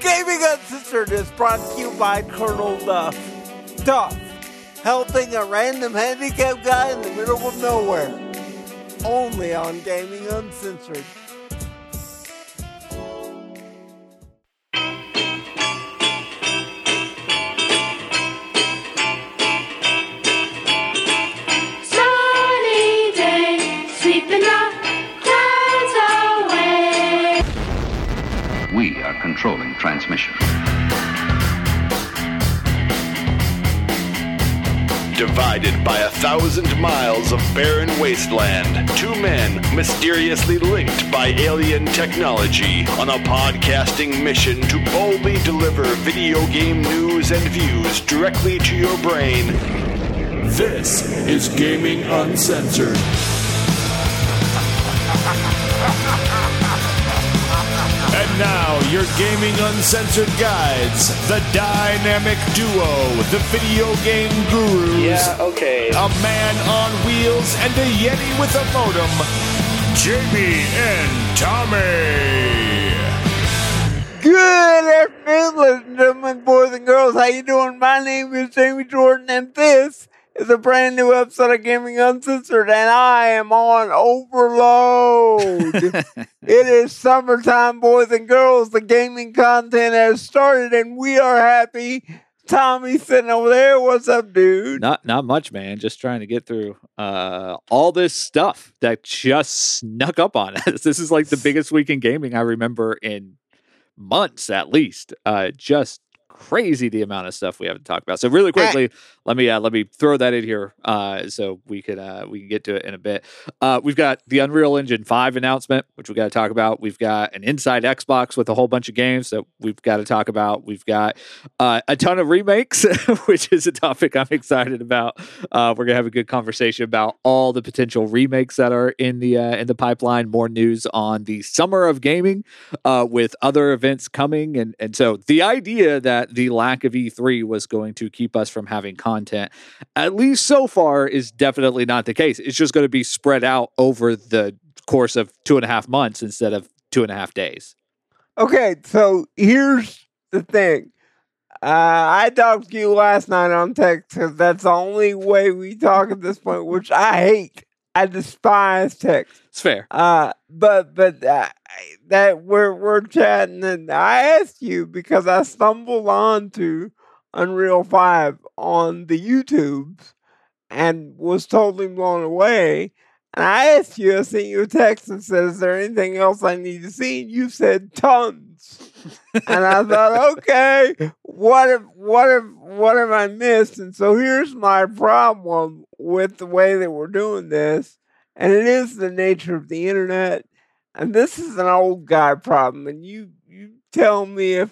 Gaming Uncensored is brought to you by Colonel Duff. Duff, helping a random handicapped guy in the middle of nowhere. Only on Gaming Uncensored. Sunny day, sweeping the clouds away. We are controlling transmission. Divided by 1,000 miles of barren wasteland, two men mysteriously linked by alien technology on a podcasting mission to boldly deliver video game news and views directly to your brain. This is Gaming Uncensored. And now, your Gaming Uncensored guides, the dynamic duo, the video game gurus. Yeah, okay. A man on wheels and a Yeti with a modem, Jamie and Tommy. Good afternoon, ladies and gentlemen, boys and girls. How you doing? My name is Jamie Jordan, and this is a brand new episode of Gaming Uncensored, and I am on overload. It is summertime, boys and girls. The gaming content has started, and we are happy. Tommy's sitting over there. What's up, dude? Not much, man. Just trying to get through all this stuff that just snuck up on us. This is like the biggest week in gaming I remember in months, at least. Just crazy the amount of stuff we haven't talked about. So really quickly, let me throw that in here so we can get to it in a bit. We've got the Unreal Engine 5 announcement, which we got to talk about. We've got an Inside Xbox with a whole bunch of games that we've got to talk about. We've got a ton of remakes, which is a topic I'm excited about. We're gonna have a good conversation about all the potential remakes that are in the pipeline. More news on the summer of gaming with other events coming, and so the idea that the lack of E3 was going to keep us from having content, at least so far, is definitely not the case. It's just going to be spread out over the course of 2.5 months instead of 2.5 days. Okay, so here's the thing. I talked to you last night on text because that's the only way we talk at this point, which I hate. I despise text. It's fair. But that we're chatting, and I asked you because I stumbled onto Unreal 5 on the YouTubes and was totally blown away. And I asked you, I sent you a text and said, "Is there anything else I need to see?" And you said tons. And I thought, okay, what have I missed? And so here's my problem with the way that we're doing this, and it is the nature of the internet. And this is an old guy problem. And you tell me if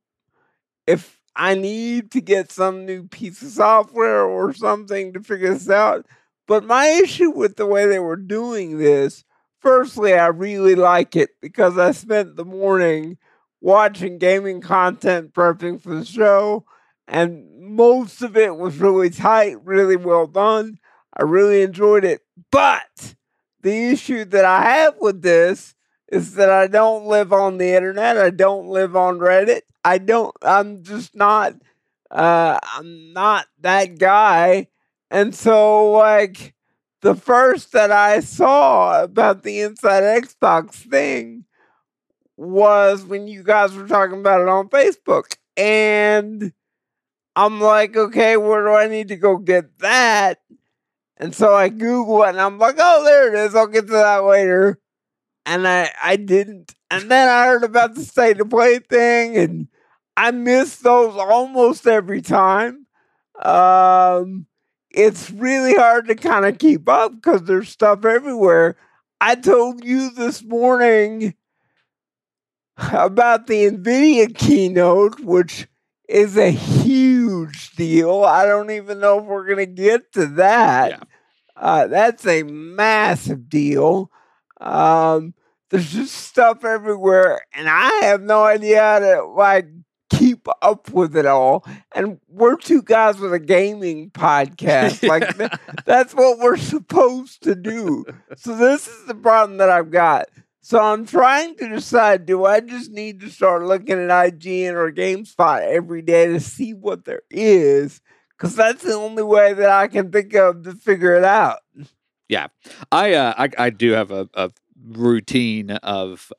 I need to get some new piece of software or something to figure this out. But my issue with the way they were doing this, firstly, I really like it because I spent the morning watching gaming content prepping for the show, and most of it was really tight, really well done. I really enjoyed it. But the issue that I have with this is that I don't live on the internet. I don't live on Reddit. I'm just not, I'm not that guy. And so, like, the first that I saw about the Inside Xbox thing was when you guys were talking about it on Facebook. And I'm like, okay, where do I need to go get that? And so I Google it, and I'm like, oh, there it is. I'll get to that later. And I didn't. And then I heard about the State of Play thing, and I miss those almost every time. It's really hard to kind of keep up because there's stuff everywhere. I told you this morning about the NVIDIA keynote, which is a huge deal. I don't even know if we're going to get to that. Yeah. That's a massive deal. There's just stuff everywhere, and I have no idea how to, keep up with it all. And we're two guys with a gaming podcast. That's what we're supposed to do. So this is the problem that I've got. So I'm trying to decide, do I just need to start looking at IGN or GameSpot every day to see what there is? Because that's the only way that I can think of to figure it out. Yeah, I do have a routine of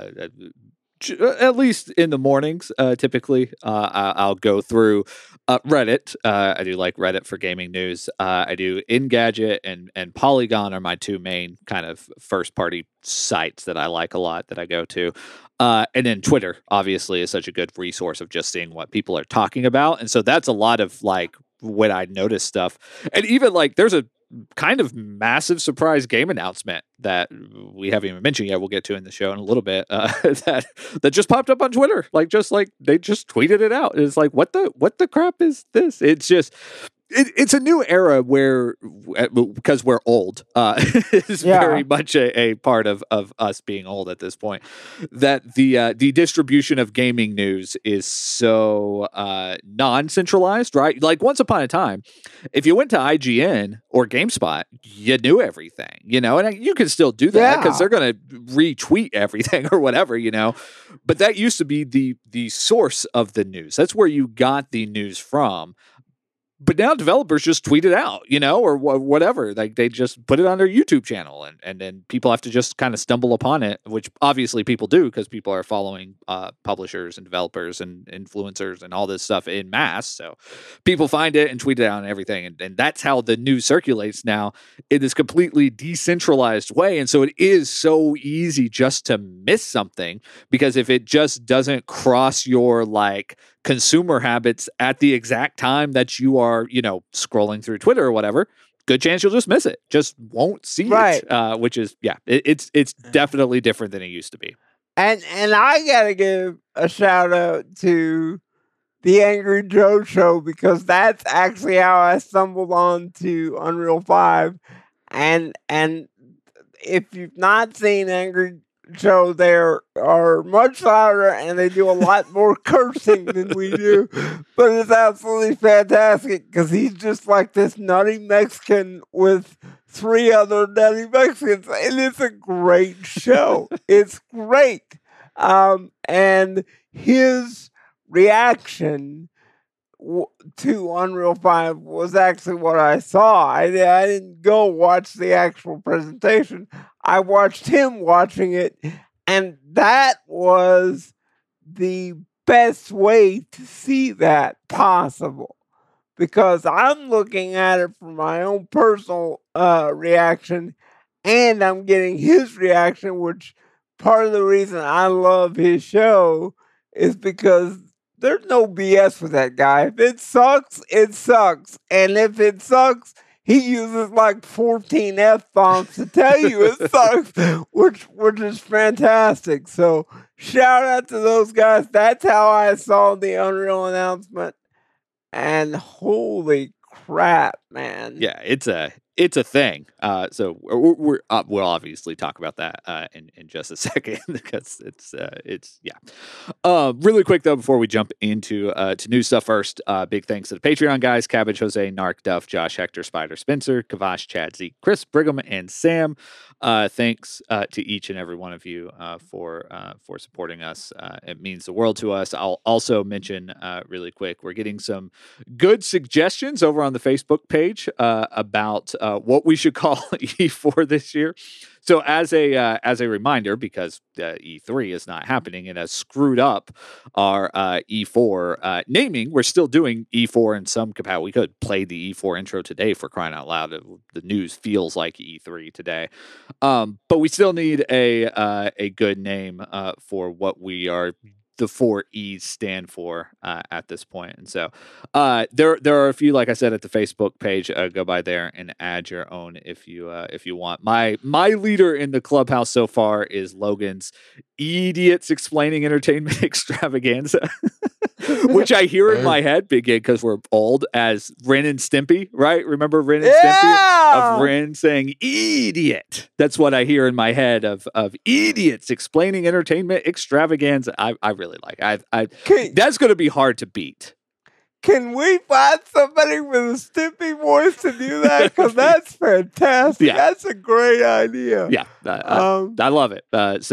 at least in the mornings. Typically, I'll go through Reddit. I do like Reddit for gaming news. I do Engadget and Polygon are my two main kind of first party sites that I like a lot that I go to. And then Twitter obviously is such a good resource of just seeing what people are talking about, and so that's a lot of like when I notice stuff, and even like there's a kind of massive surprise game announcement that we haven't even mentioned yet. We'll get to in the show in a little bit. That just popped up on Twitter, like they just tweeted it out. It's like what the crap is this? It's just. It's a new era where, because we're old, is very much a part of us being old at this point, that the distribution of gaming news is so non-centralized, right? Like once upon a time, if you went to IGN or GameSpot, you knew everything, and you can still do that because they're going to retweet everything or whatever, but that used to be the source of the news. That's where you got the news from. But now developers just tweet it out, or whatever. Like they just put it on their YouTube channel, and then people have to just kind of stumble upon it, which obviously people do because people are following publishers and developers and influencers and all this stuff in mass. So people find it and tweet it out and everything, and that's how the news circulates now in this completely decentralized way. And so it is so easy just to miss something because if it just doesn't cross your like consumer habits at the exact time that you are, scrolling through Twitter or whatever, good chance you'll just miss it. Just won't see it, which is, it's definitely different than it used to be. And I gotta give a shout out to the Angry Joe Show because that's actually how I stumbled on to Unreal 5. And if you've not seen Angry Joe, they are much louder and they do a lot more cursing than we do, but it's absolutely fantastic because he's just like this nutty Mexican with 3 other nutty Mexicans, and it's a great show. It's great. And his reaction to Unreal 5 was actually what I saw. I didn't go watch the actual presentation. I watched him watching it, and that was the best way to see that possible. Because I'm looking at it from my own personal reaction, and I'm getting his reaction, which part of the reason I love his show is because there's no BS with that guy. If it sucks, it sucks. And if it sucks, he uses like 14 F-bombs to tell you it sucks, which is fantastic. So shout out to those guys. That's how I saw the Unreal announcement. And holy crap, man. Yeah, it's a thing. So we'll obviously talk about that in just a second because it's really quick though before we jump into to new stuff first. Big thanks to the Patreon guys: Cabbage, Jose, Narc, Duff, Josh, Hector, Spider, Spencer, Kavash, Chad, Zeke, Chris, Brigham, and Sam. Thanks to each and every one of you for supporting us. It means the world to us. I'll also mention really quick, we're getting some good suggestions over on the Facebook page about what we should call E4 this year. So as a reminder, because E3 is not happening and has screwed up our E4 naming, we're still doing E4 in some capacity. We could play the E4 intro today for crying out loud. The news feels like E3 today, but we still need a good name for what we are. The 4 E's stand for at this point. And so there are a few, like I said, at the Facebook page. Go by there and add your own if you want. My leader in the clubhouse so far is Logan's Idiots Explaining Entertainment Extravaganza, which I hear in my head because we're old as Ren and Stimpy, right? Remember Ren and Stimpy? Of Ren saying idiot. That's what I hear in my head of Idiots Explaining Entertainment Extravaganza. I really like. That's going to be hard to beat. Can we find somebody with a Stimpy voice to do that? Because that's fantastic. Yeah. That's a great idea. Yeah, I love it. That's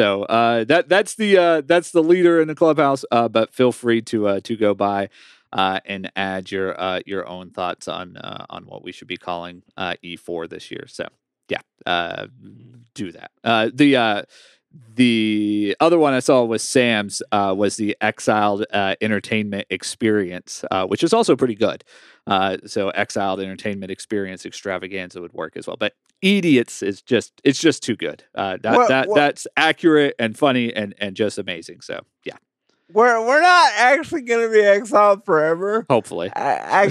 the leader in the clubhouse. But feel free to go by and add your own thoughts on what we should be calling E4 this year. So yeah, do that. The other one I saw was Sam's was the Exiled Entertainment Experience, which is also pretty good. So Exiled Entertainment Experience Extravaganza would work as well. But Idiots is just too good. That's accurate and funny and just amazing. So yeah. We're not actually going to be exiled forever. Hopefully. I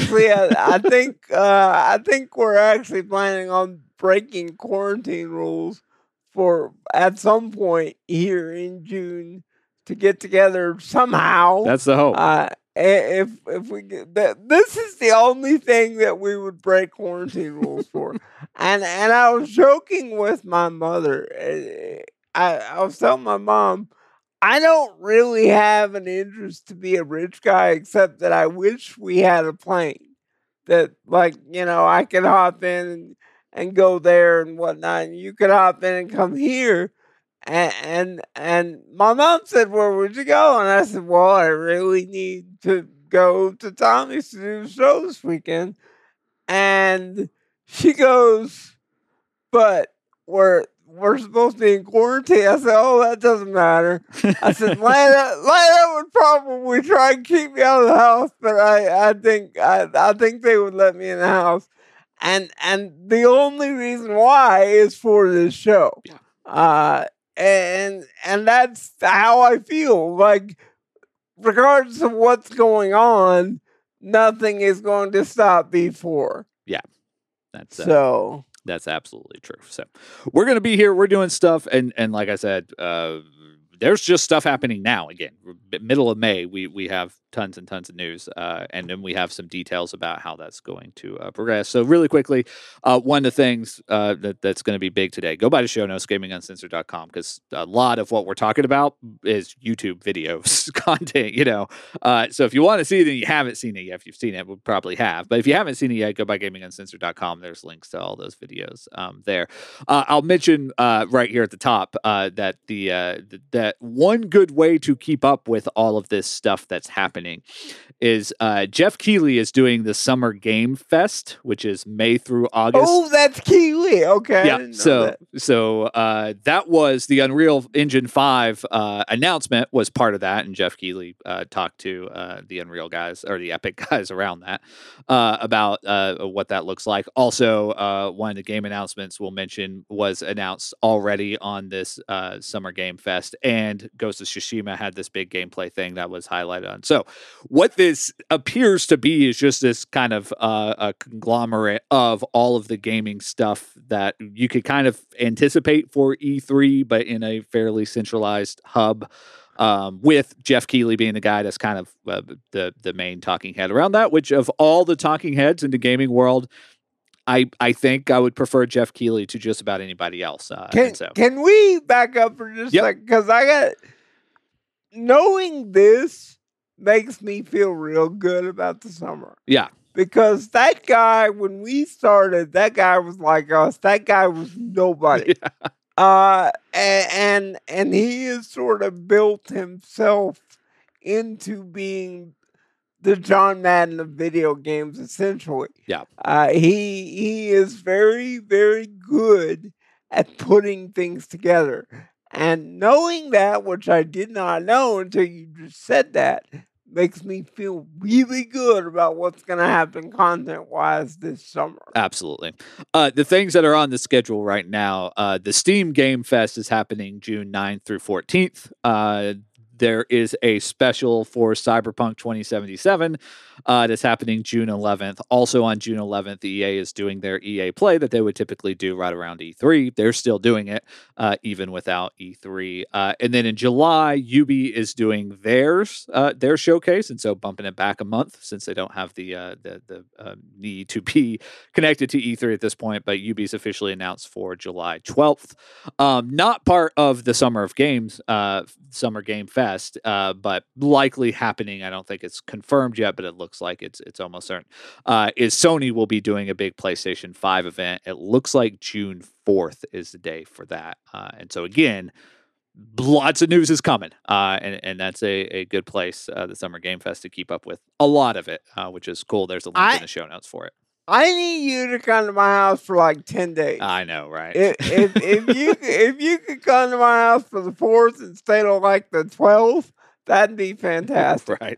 think we're actually planning on breaking quarantine rules for at some point here in June to get together somehow. That's the hope. If we get that, this is the only thing that we would break quarantine rules for. And I was joking with my mother. I was telling my mom, I don't really have an interest to be a rich guy, except that I wish we had a plane that, like, I could hop in and go there and whatnot, and you could hop in and come here. And my mom said, "Where would you go?" And I said, "Well, I really need to go to Tommy's to do the show this weekend." And she goes, "But we're supposed to be in quarantine." I said, "Oh, that doesn't matter." I said, Lana would probably try and keep me out of the house, but I think they would let me in the house. And the only reason why is for this show. Yeah. And that's how I feel. Like, regardless of what's going on, nothing is going to stop before. Yeah. That's so. That's absolutely true. So we're going to be here. We're doing stuff. And like I said, there's just stuff happening now. Again, middle of May, we have tons and tons of news. And then we have some details about how that's going to progress. So really quickly, one of the things that's going to be big today, go by the show notes, gaminguncensored.com, because a lot of what we're talking about is YouTube videos content, So if you want to see it and you haven't seen it yet, if you've seen it, we probably have. But if you haven't seen it yet, go by gaminguncensored.com. There's links to all those videos there. I'll mention right here at the top that that one good way to keep up with all of this stuff that's happening is Jeff Keighley is doing the Summer Game Fest, which is May through August. Oh, that's Keighley. Okay. Yeah. So that was the Unreal Engine 5 announcement was part of that, and Jeff Keighley talked to the Unreal guys or the Epic guys around that about what that looks like. Also, one of the game announcements we'll mention was announced already on this Summer Game Fest, and Ghost of Tsushima had this big gameplay thing that was highlighted on. So what this appears to be is just this kind of a conglomerate of all of the gaming stuff that you could kind of anticipate for E3, but in a fairly centralized hub, with Jeff Keighley being the guy that's kind of the main talking head around that, which of all the talking heads in the gaming world, I think I would prefer Jeff Keighley to just about anybody else. Can we back up for just a second? Because knowing this makes me feel real good about the summer. Yeah. Because that guy, when we started, that guy was like us. That guy was nobody. Yeah. And he has sort of built himself into being the John Madden of video games, essentially. Yeah. He is very, very good at putting things together. And knowing that, which I did not know until you just said that, makes me feel really good about what's going to happen content-wise this summer. Absolutely. The things that are on the schedule right now, the Steam Game Fest is happening June 9th through 14th. There is a special for Cyberpunk 2077 that's happening June 11th. Also on June 11th, EA is doing their EA Play that they would typically do right around E3. They're still doing it even without E3. And then in July, Ubi is doing their showcase, and so bumping it back a month since they don't have the need to be connected to E3 at this point. But Ubi's officially announced for July 12th. Not part of the Summer Game Fest. Fest, but likely happening. I don't think it's confirmed yet, but it looks like it's almost certain. Is Sony will be doing a big PlayStation 5 event. It looks like June 4th is the day for that. And so again, lots of news is coming, and that's a good place, the Summer Game Fest, to keep up with a lot of it, which is cool. There's a link in the show notes for it. I need you to come to my house for like 10 days. I know, right? If you could come to my house for the 4th and stay till like the 12th, that'd be fantastic. Right.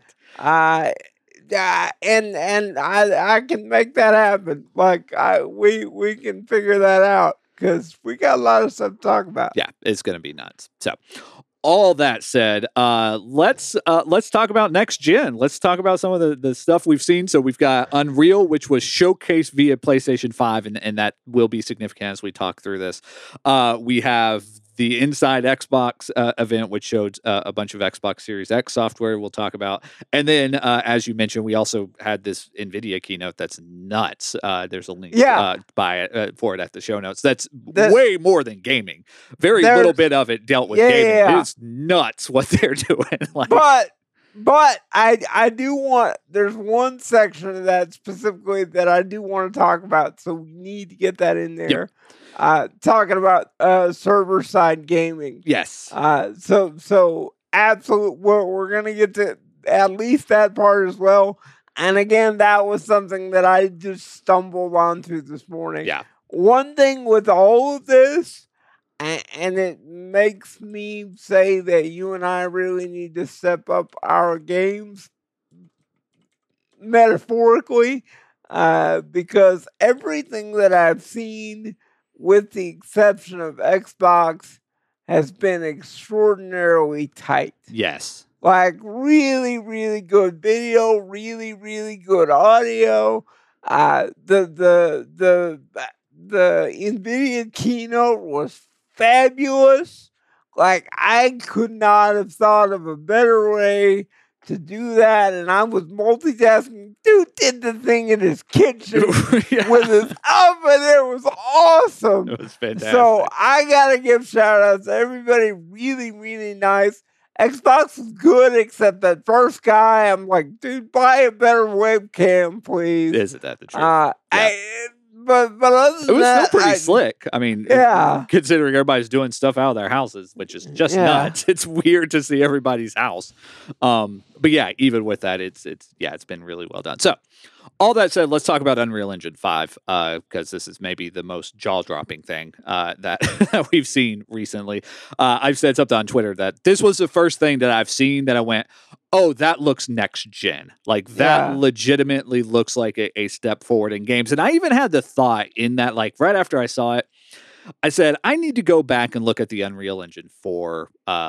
And I can make that happen. Like we can figure that out because we got a lot of stuff to talk about. Yeah, it's gonna be nuts. So, all that said, let's talk about next gen. Let's talk about some of the stuff we've seen. So we've got Unreal, which was showcased via PlayStation 5, and that will be significant as we talk through this. We have the Inside Xbox event, which showed a bunch of Xbox Series X software we'll talk about. And then, as you mentioned, we also had this NVIDIA keynote that's nuts. There's a link for it at the show notes. That's way more than gaming. Very little bit of it dealt with gaming. Yeah. It's nuts what they're doing. But I do want, there's one section of that specifically that I do want to talk about, so we need to get that in there. Yep. Talking about server side gaming. Yes. So absolute. We're gonna get to at least that part as well. And again, that was something that I just stumbled onto this morning. Yeah. One thing with all of this, and it makes me say that you and I really need to step up our games metaphorically, because everything that I've seen, with the exception of Xbox, has been extraordinarily tight. Yes. Like really, really good video, really, really good audio. The NVIDIA keynote was fabulous. Like I could not have thought of a better way to do that, and I was multitasking. Dude did the thing in his kitchen with his oven. It was awesome. It was fantastic. So I gotta give shout outs to everybody. Really, really nice. Xbox was good, except that first guy. I'm like, dude, buy a better webcam, please. Isn't that the truth? Yeah. But other than that, it was still pretty slick. I mean, considering everybody's doing stuff out of their houses, which is just nuts. It's weird to see everybody's house. But yeah, even with that, it's been really well done. So, all that said, let's talk about Unreal Engine 5, because this is maybe the most jaw-dropping thing that we've seen recently. I've said something on Twitter that this was the first thing that I've seen that I went, oh, that looks next gen. Like that legitimately looks like a step forward in games. And I even had the thought in that, like right after I saw it, I said, I need to go back and look at the Unreal Engine 4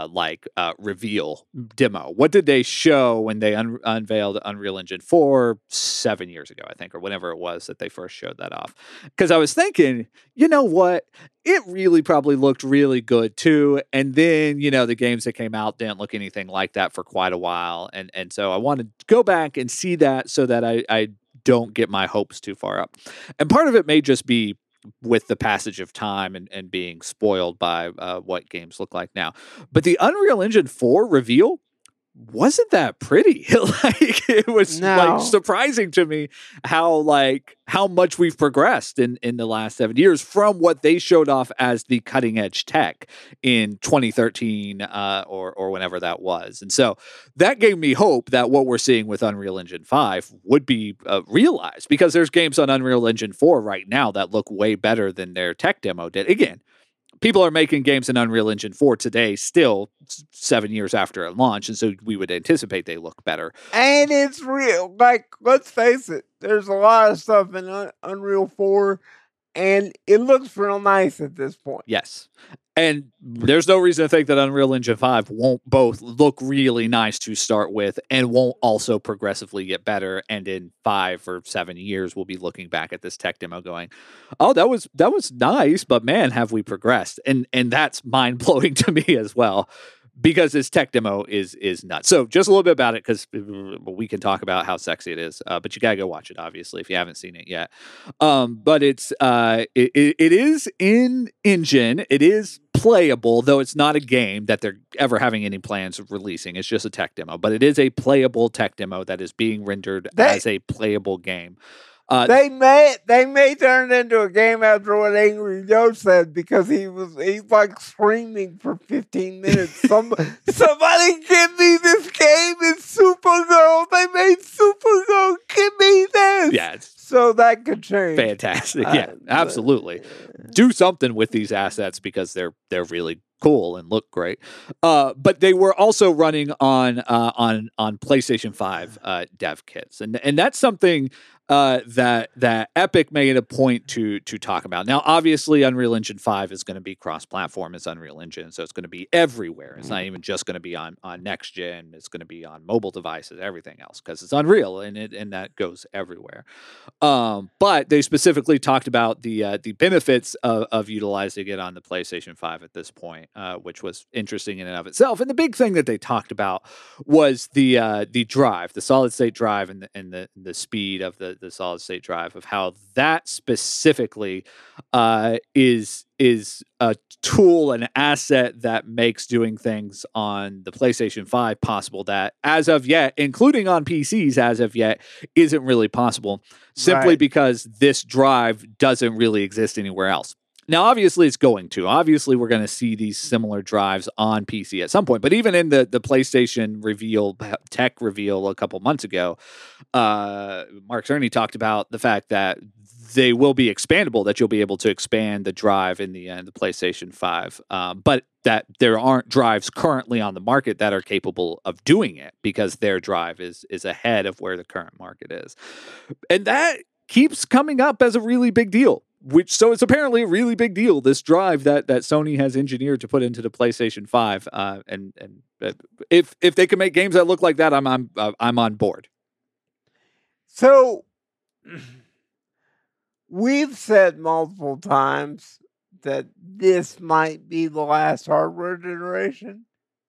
reveal demo. What did they show when they unveiled Unreal Engine 4 7 years ago, I think, or whenever it was that they first showed that off? Because I was thinking, you know what? It really probably looked really good too. And then, the games that came out didn't look anything like that for quite a while. And so I wanted to go back and see that so that I don't get my hopes too far up. And part of it may just be with the passage of time and being spoiled by what games look like now. But the Unreal Engine 4 reveal wasn't that pretty. Like it was like surprising to me how much we've progressed in the last 7 years from what they showed off as the cutting edge tech in 2013 or whenever that was. And so that gave me hope that what we're seeing with Unreal Engine 5 would be realized, because there's games on Unreal Engine 4 right now that look way better than their tech demo did. Again, people are making games in Unreal Engine 4 today, still 7 years after it launched, and so we would anticipate they look better. And it's real. Like, let's face it, there's a lot of stuff in Unreal 4, and it looks real nice at this point. Yes. And there's no reason to think that Unreal Engine 5 won't both look really nice to start with and won't also progressively get better. And in 5 or 7 years, we'll be looking back at this tech demo going, oh, that was nice, but man, have we progressed. And that's mind-blowing to me as well, because this tech demo is nuts. So just a little bit about it, because we can talk about how sexy it is, but you gotta go watch it, obviously, if you haven't seen it yet. But it's it is in engine. It is playable, though it's not a game that they're ever having any plans of releasing. It's just a tech demo, but it is a playable tech demo that is being rendered as a playable game. They may turn it into a game after what Angry Joe said, because he's like screaming for 15 minutes. Somebody give me this game. It's Supergirl. They made Supergirl. Give me this. Yeah, so that could change. Fantastic. Yeah, absolutely. Do something with these assets, because they're really cool and look great. But they were also running on PlayStation 5 dev kits, and that's something that Epic made a point to talk about. Now, obviously, Unreal Engine 5 is going to be cross-platform as Unreal Engine, so it's going to be everywhere. It's not even just going to be on next gen. It's going to be on mobile devices, everything else, because it's Unreal, and that goes everywhere. But they specifically talked about the benefits of utilizing it on the PlayStation 5 at this point, which was interesting in and of itself. And the big thing that they talked about was the drive, the solid state drive, and the speed of the solid state drive, of how that specifically is a tool, an asset that makes doing things on the PlayStation 5 possible that, as of yet, including on PCs, as of yet, isn't really possible, simply because this drive doesn't really exist anywhere else. Now, obviously, it's going to. Obviously, we're going to see these similar drives on PC at some point. But even in the PlayStation tech reveal a couple months ago, Mark Cerny talked about the fact that they will be expandable, that you'll be able to expand the drive in the PlayStation 5. But that there aren't drives currently on the market that are capable of doing it, because their drive is ahead of where the current market is. And that keeps coming up as a really big deal. So it's apparently a really big deal, this drive that Sony has engineered to put into the PlayStation 5. And if they can make games that look like that, I'm on board. So we've said multiple times that this might be the last hardware generation,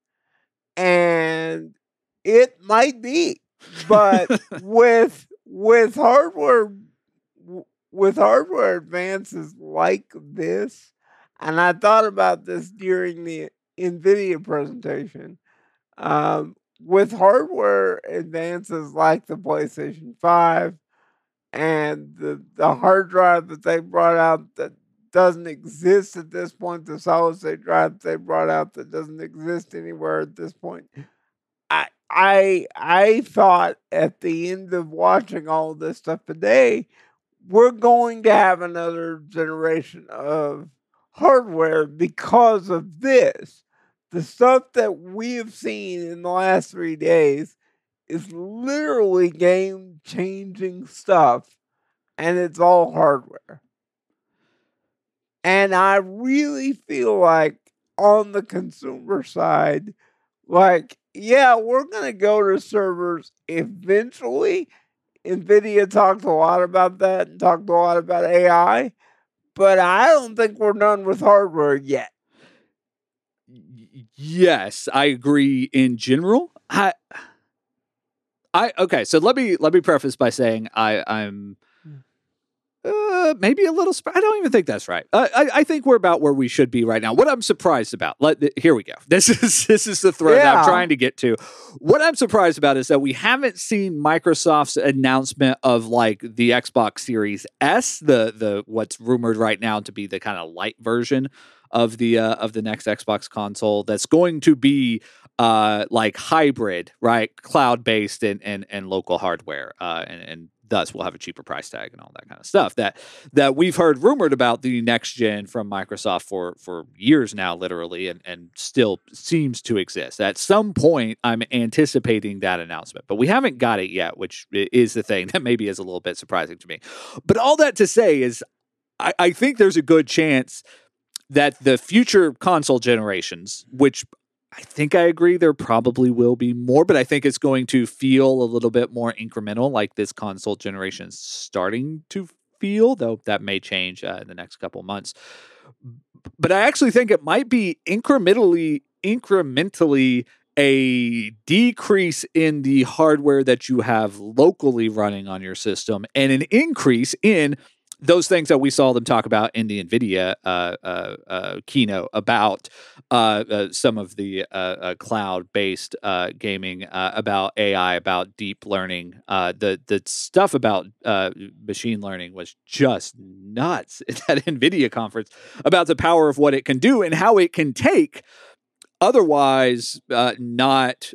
and it might be, but with hardware advances like this, and I thought about this during the NVIDIA presentation, with hardware advances like the PlayStation 5 and the hard drive that they brought out that doesn't exist at this point, the solid state drive they brought out that doesn't exist anywhere at this point, I thought at the end of watching all this stuff today, we're going to have another generation of hardware because of this. The stuff that we have seen in the last 3 days is literally game-changing stuff, and it's all hardware. And I really feel like on the consumer side, like, yeah, we're going to go to servers eventually. NVIDIA talked a lot about that and talked a lot about AI, but I don't think we're done with hardware yet. Yes, I agree in general. Okay, so let me preface by saying I'm maybe a little. I don't even think that's right. I think we're about where we should be right now. What I'm surprised about. Here we go. This is the thread that I'm trying to get to. What I'm surprised about is that we haven't seen Microsoft's announcement of like the Xbox Series S, the what's rumored right now to be the kind of light version of the next Xbox console that's going to be like hybrid, right? Cloud-based and local hardware, and thus we'll have a cheaper price tag and all that kind of stuff that we've heard rumored about the next gen from Microsoft for years now, literally, and still seems to exist. At some point, I'm anticipating that announcement, but we haven't got it yet, which is the thing that maybe is a little bit surprising to me. But all that to say is I think there's a good chance that the future console generations, which I think I agree there probably will be more, but I think it's going to feel a little bit more incremental, like this console generation is starting to feel, though that may change in the next couple months. But I actually think it might be incrementally incrementally a decrease in the hardware that you have locally running on your system and an increase in those things that we saw them talk about in the NVIDIA keynote about some of the cloud-based gaming, about AI, about deep learning. The stuff about machine learning was just nuts at that NVIDIA conference about the power of what it can do and how it can take otherwise not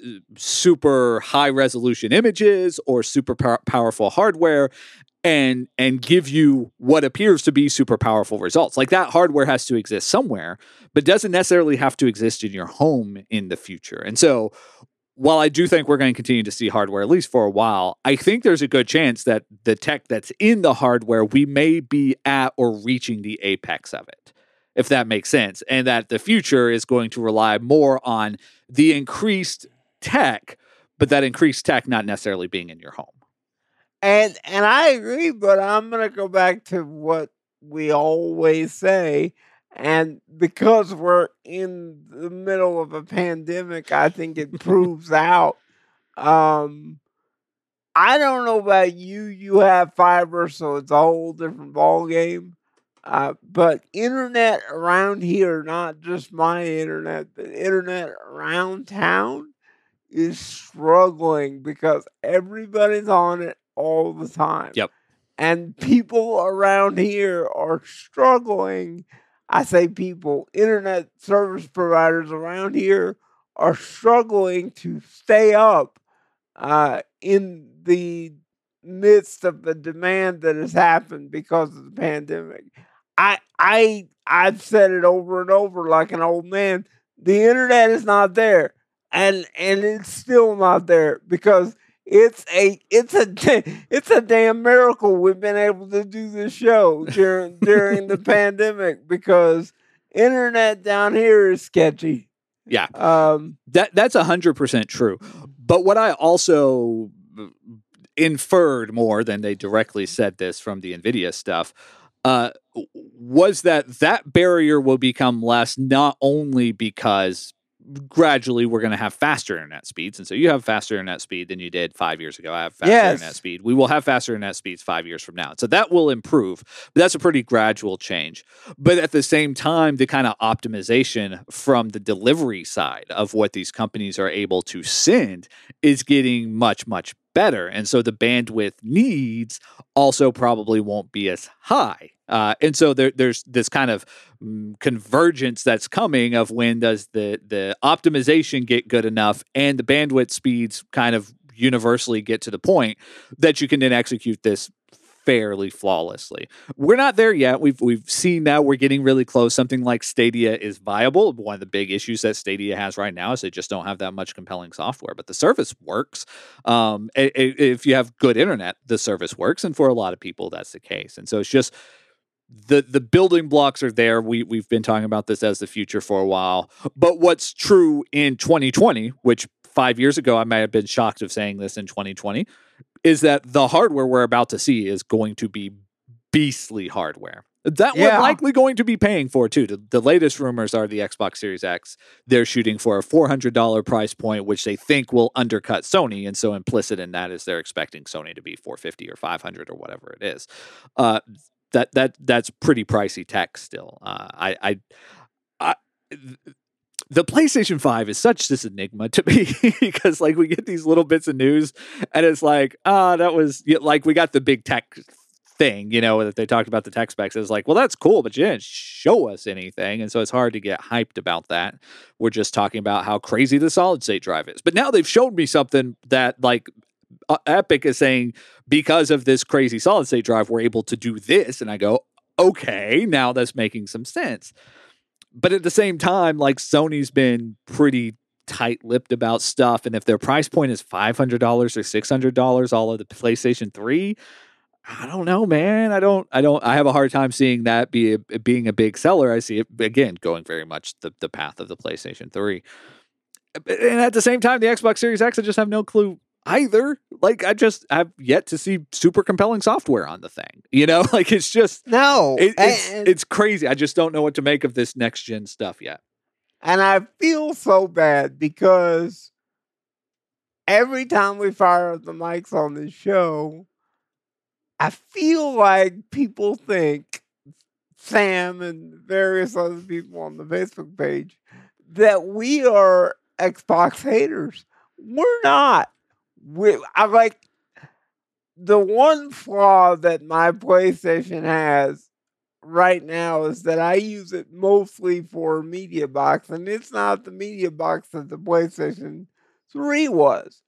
super high resolution images or super powerful hardware and give you what appears to be super powerful results. Like, that hardware has to exist somewhere, but doesn't necessarily have to exist in your home in the future. And so while I do think we're going to continue to see hardware, at least for a while, I think there's a good chance that the tech that's in the hardware, we may be at or reaching the apex of it, if that makes sense, and that the future is going to rely more on the increased tech, but that increased tech not necessarily being in your home. And I agree, but I'm going to go back to what we always say. And because we're in the middle of a pandemic, I think it proves out. I don't know about you. You have fiber, so it's a whole different ballgame. But internet around here, not just my internet, but internet around town is struggling because everybody's on it all the time. Yep. And people around here are struggling. I say people, internet service providers around here are struggling to stay up in the midst of the demand that has happened because of the pandemic. I've said it over and over like an old man. The internet is not there, and it's still not there because it's a damn miracle we've been able to do this show during the pandemic because internet down here is sketchy. Yeah, that's 100% true. But what I also inferred more than they directly said this from the NVIDIA stuff was that barrier will become less, not only because gradually we're going to have faster internet speeds. And so you have faster internet speed than you did 5 years ago. I have faster internet speed. We will have faster internet speeds 5 years from now. So that will improve, but that's a pretty gradual change. But at the same time, the kind of optimization from the delivery side of what these companies are able to send is getting much, much better. And so the bandwidth needs also probably won't be as high. And so there's this kind of convergence that's coming of when does the optimization get good enough and the bandwidth speeds kind of universally get to the point that you can then execute this fairly flawlessly. We're not there yet. We've seen that we're getting really close. Something like Stadia is viable. One of the big issues that Stadia has right now is they just don't have that much compelling software, but the service works. If you have good internet, the service works. And for a lot of people, that's the case. And so it's just the building blocks are there. We've been talking about this as the future for a while. But what's true in 2020, which 5 years ago I might have been shocked of saying this in 2020, is that the hardware we're about to see is going to be beastly hardware. That we're likely going to be paying for too. The latest rumors are the Xbox Series X. They're shooting for a $400 price point, which they think will undercut Sony. And so implicit in that is they're expecting Sony to be $450 or $500 or whatever it is. That's pretty pricey tech still. The PlayStation 5 is such this enigma to me because like we get these little bits of news and it's like, that was like we got the big tech thing, that they talked about the tech specs. It's like, well, that's cool, but you didn't show us anything. And so it's hard to get hyped about that. We're just talking about how crazy the solid state drive is. But now they've showed me something that like Epic is saying because of this crazy solid state drive, we're able to do this. And I go, okay, now that's making some sense. But at the same time, like Sony's been pretty tight-lipped about stuff. And if their price point is $500 or $600, all of the PlayStation 3, I don't know, man. I have a hard time seeing that being a big seller. I see it again, going very much the path of the PlayStation 3. And at the same time, the Xbox Series X, I just have no clue either. Like I've yet to see super compelling software on the thing, like it's just no, it's crazy. I just don't know what to make of this next gen stuff yet. And I feel so bad because every time we fire up the mics on this show, I feel like people think, Sam and various other people on the Facebook page, that we are Xbox haters. We're not. I like the one flaw that my PlayStation has right now is that I use it mostly for media box, and it's not the media box that the PlayStation 3 was.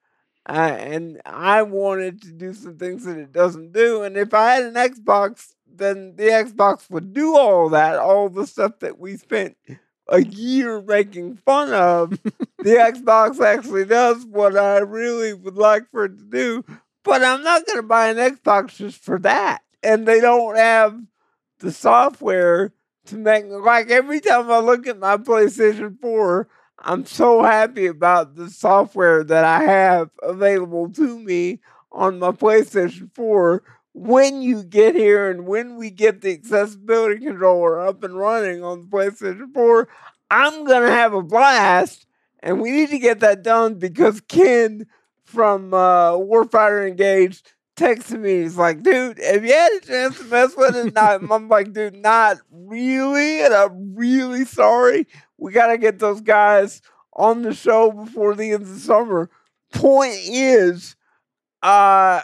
And I wanted to do some things that it doesn't do. And if I had an Xbox, then the Xbox would do all that, all the stuff that we spent a year making fun of. The Xbox actually does what I really would like for it to do. But I'm not going to buy an Xbox just for that. And they don't have the software to make, like, every time I look at my PlayStation 4, I'm so happy about the software that I have available to me on my PlayStation 4. When you get here and when we get the accessibility controller up and running on the PlayStation 4, I'm going to have a blast. And we need to get that done because Ken from Warfighter Engaged texted me. He's like, dude, have you had a chance to mess with it? I'm like, dude, not really. And I'm really sorry. We got to get those guys on the show before the end of the summer. Point is, I've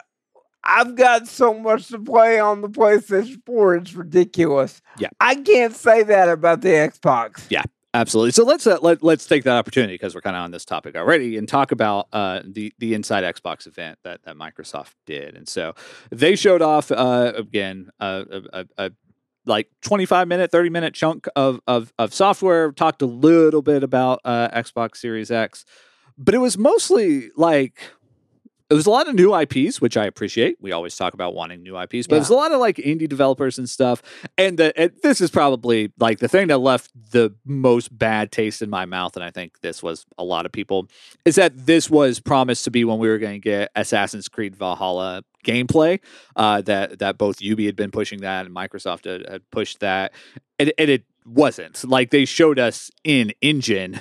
got so much to play on the PlayStation 4. It's ridiculous. Yeah. I can't say that about the Xbox. Yeah. Absolutely. So let's take that opportunity because we're kind of on this topic already and talk about the Inside Xbox event that Microsoft did. And so they showed off again a like 25-minute, 30-minute chunk of software. Talked a little bit about Xbox Series X, but it was mostly like. It was a lot of new IPs, which I appreciate. We always talk about wanting new IPs, but it was a lot of like indie developers and stuff. And this is probably like the thing that left the most bad taste in my mouth. And I think this was a lot of people is that this was promised to be when we were going to get Assassin's Creed Valhalla gameplay, that both Ubi had been pushing that and Microsoft had pushed that. And it wasn't. Like they showed us in engine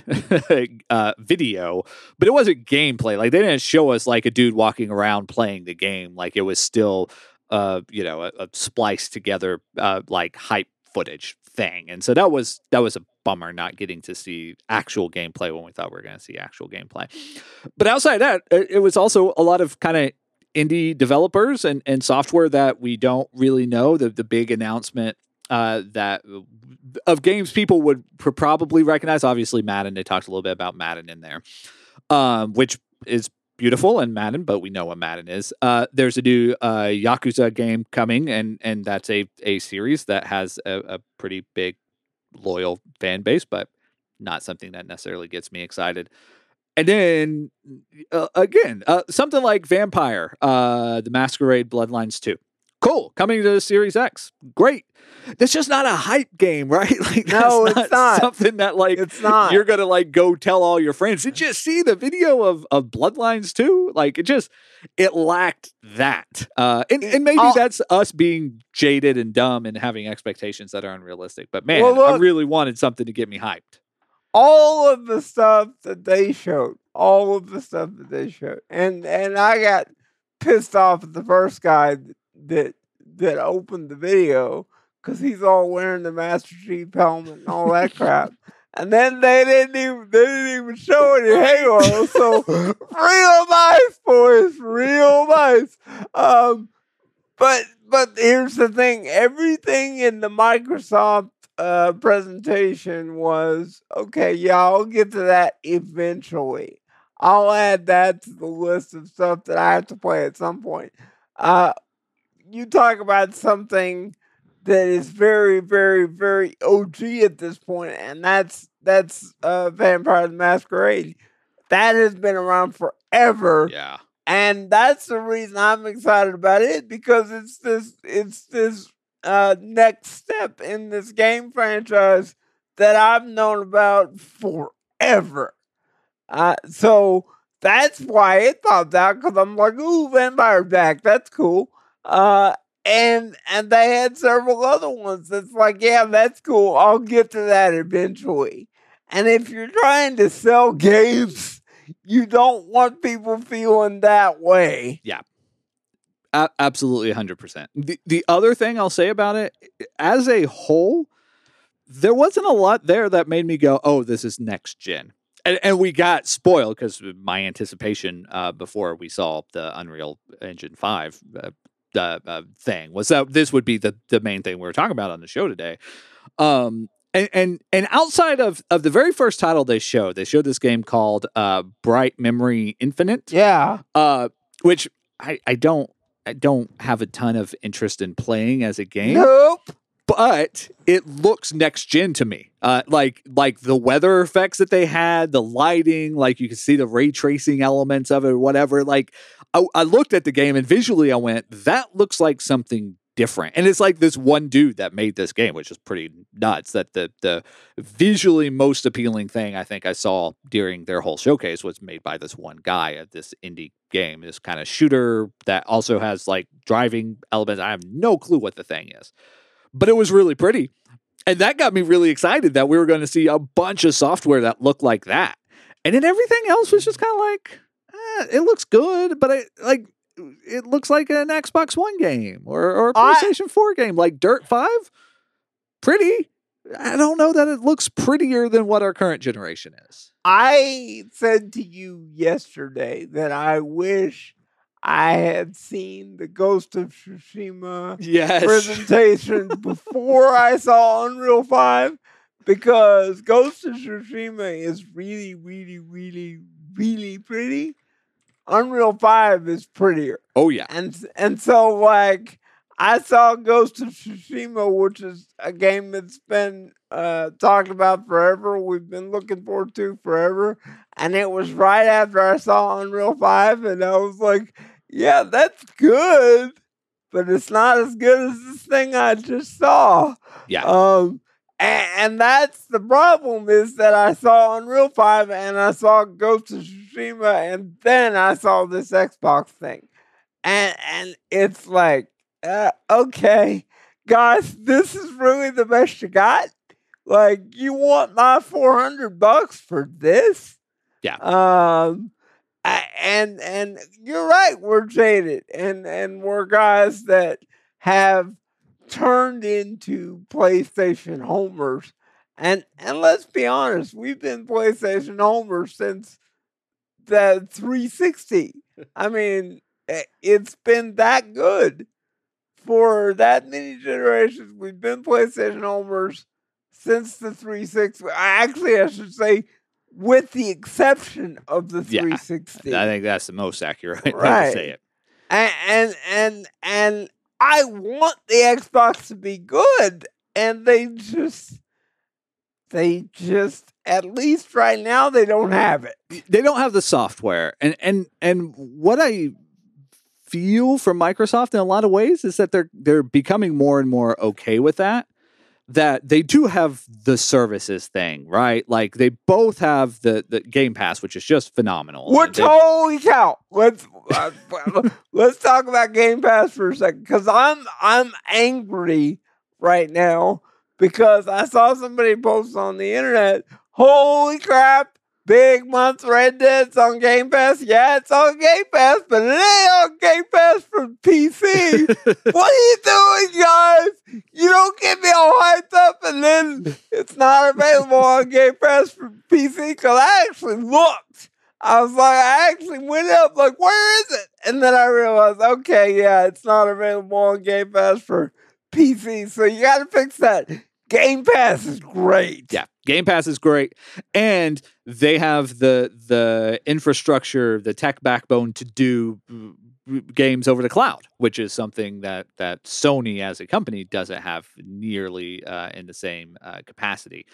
video, but it wasn't gameplay. Like they didn't show us like a dude walking around playing the game. Like it was still a spliced together like hype footage thing. And so that was a bummer not getting to see actual gameplay when we thought we were going to see actual gameplay. But outside of that, it was also a lot of kind of indie developers and software that we don't really know. The big announcement that of games people would probably recognize. Obviously, Madden. They talked a little bit about Madden in there, which is beautiful and Madden, but we know what Madden is. There's a new Yakuza game coming, and that's a series that has a pretty big loyal fan base, but not something that necessarily gets me excited. And then again, something like Vampire, the Masquerade Bloodlines 2. Cool, coming to the Series X. Great. That's just not a hype game, right? Like, no, it's not something that like it's not. You're gonna like go tell all your friends. Did you see the video of Bloodlines 2? Like it lacked that. And maybe that's us being jaded and dumb and having expectations that are unrealistic. But man, well, look, I really wanted something to get me hyped. All of the stuff that they showed, and I got pissed off at the first guy that opened the video because he's all wearing the Master Chief helmet and all that crap. And then they didn't even show any Halo. So real nice, boys, real nice. But here's the thing: everything in the Microsoft presentation was okay. Yeah, I'll get to that eventually. I'll add that to the list of stuff that I have to play at some point. You talk about something that is very, very, very OG at this point, and that's Vampire the Masquerade. That has been around forever. Yeah. And that's the reason I'm excited about it, because it's this next step in this game franchise that I've known about forever. So that's why it popped out, because I'm like, ooh, Vampire back, that's cool. And they had several other ones that's like, yeah, that's cool, I'll get to that eventually. And if you're trying to sell games, you don't want people feeling that way. Yeah. Absolutely 100%. The other thing I'll say about it, as a whole, there wasn't a lot there that made me go, oh, this is next gen. And we got spoiled because my anticipation before we saw the Unreal Engine 5 thing was that this would be the main thing we were talking about on the show today. And outside of the very first title they showed this game called Bright Memory Infinite. Yeah. Which I don't have a ton of interest in playing as a game. Nope. But it looks next gen to me. Like the weather effects that they had, the lighting, like you can see the ray tracing elements of it or whatever. Like I looked at the game and visually I went, that looks like something different. And it's like this one dude that made this game, which is pretty nuts. That the visually most appealing thing I think I saw during their whole showcase was made by this one guy at this indie game, this kind of shooter that also has like driving elements. I have no clue what the thing is. But it was really pretty. And that got me really excited that we were going to see a bunch of software that looked like that. And then everything else was just kind of like, it looks good, but it looks like an Xbox One game or a PlayStation 4 game, like Dirt 5. Pretty. I don't know that it looks prettier than what our current generation is. I said to you yesterday that I wish I had seen the Ghost of Tsushima presentation before I saw Unreal 5, because Ghost of Tsushima is really, really, really, really pretty. Unreal 5 is prettier. Oh, yeah. And so, like, I saw Ghost of Tsushima, which is a game that's been talked about forever. We've been looking forward to forever. And it was right after I saw Unreal 5, and I was like, yeah, that's good, but it's not as good as this thing I just saw. Yeah. And that's the problem, is that I saw Unreal 5 and I saw Ghost of Tsushima, and then I saw this Xbox thing. And it's like, okay, guys, this is really the best you got? Like, you want my $400 for this? Yeah. And you're right, we're jaded, and we're guys that have turned into PlayStation homers, and let's be honest, we've been PlayStation homers since the 360. I mean, it's been that good for that many generations. We've been PlayStation homers since the 360. Actually, I should say, with the exception of the 360. Yeah, I think that's the most accurate way Right. to say it. And I want the Xbox to be good, and they just at least right now they don't have it. They don't have the software. And what I feel from Microsoft in a lot of ways is that they're becoming more and more okay with that they do have the services thing, right? Like they both have the Game Pass, which is just phenomenal. Which, holy cow! Let's talk about Game Pass for a second, because I'm angry right now because I saw somebody post on the internet, holy crap, big month Red Dead's on Game Pass. Yeah, it's on Game Pass, but it ain't on Game Pass for PC. What are you doing, guys? You don't get me all hyped up and then it's not available on Game Pass for PC, because I actually looked. I was like, I actually went up, like, where is it? And then I realized, okay, yeah, it's not available on Game Pass for PC, so you got to fix that. Game Pass is great. Yeah, Game Pass is great. And they have the infrastructure, the tech backbone to do games over the cloud, which is something that Sony as a company doesn't have nearly in the same capacity.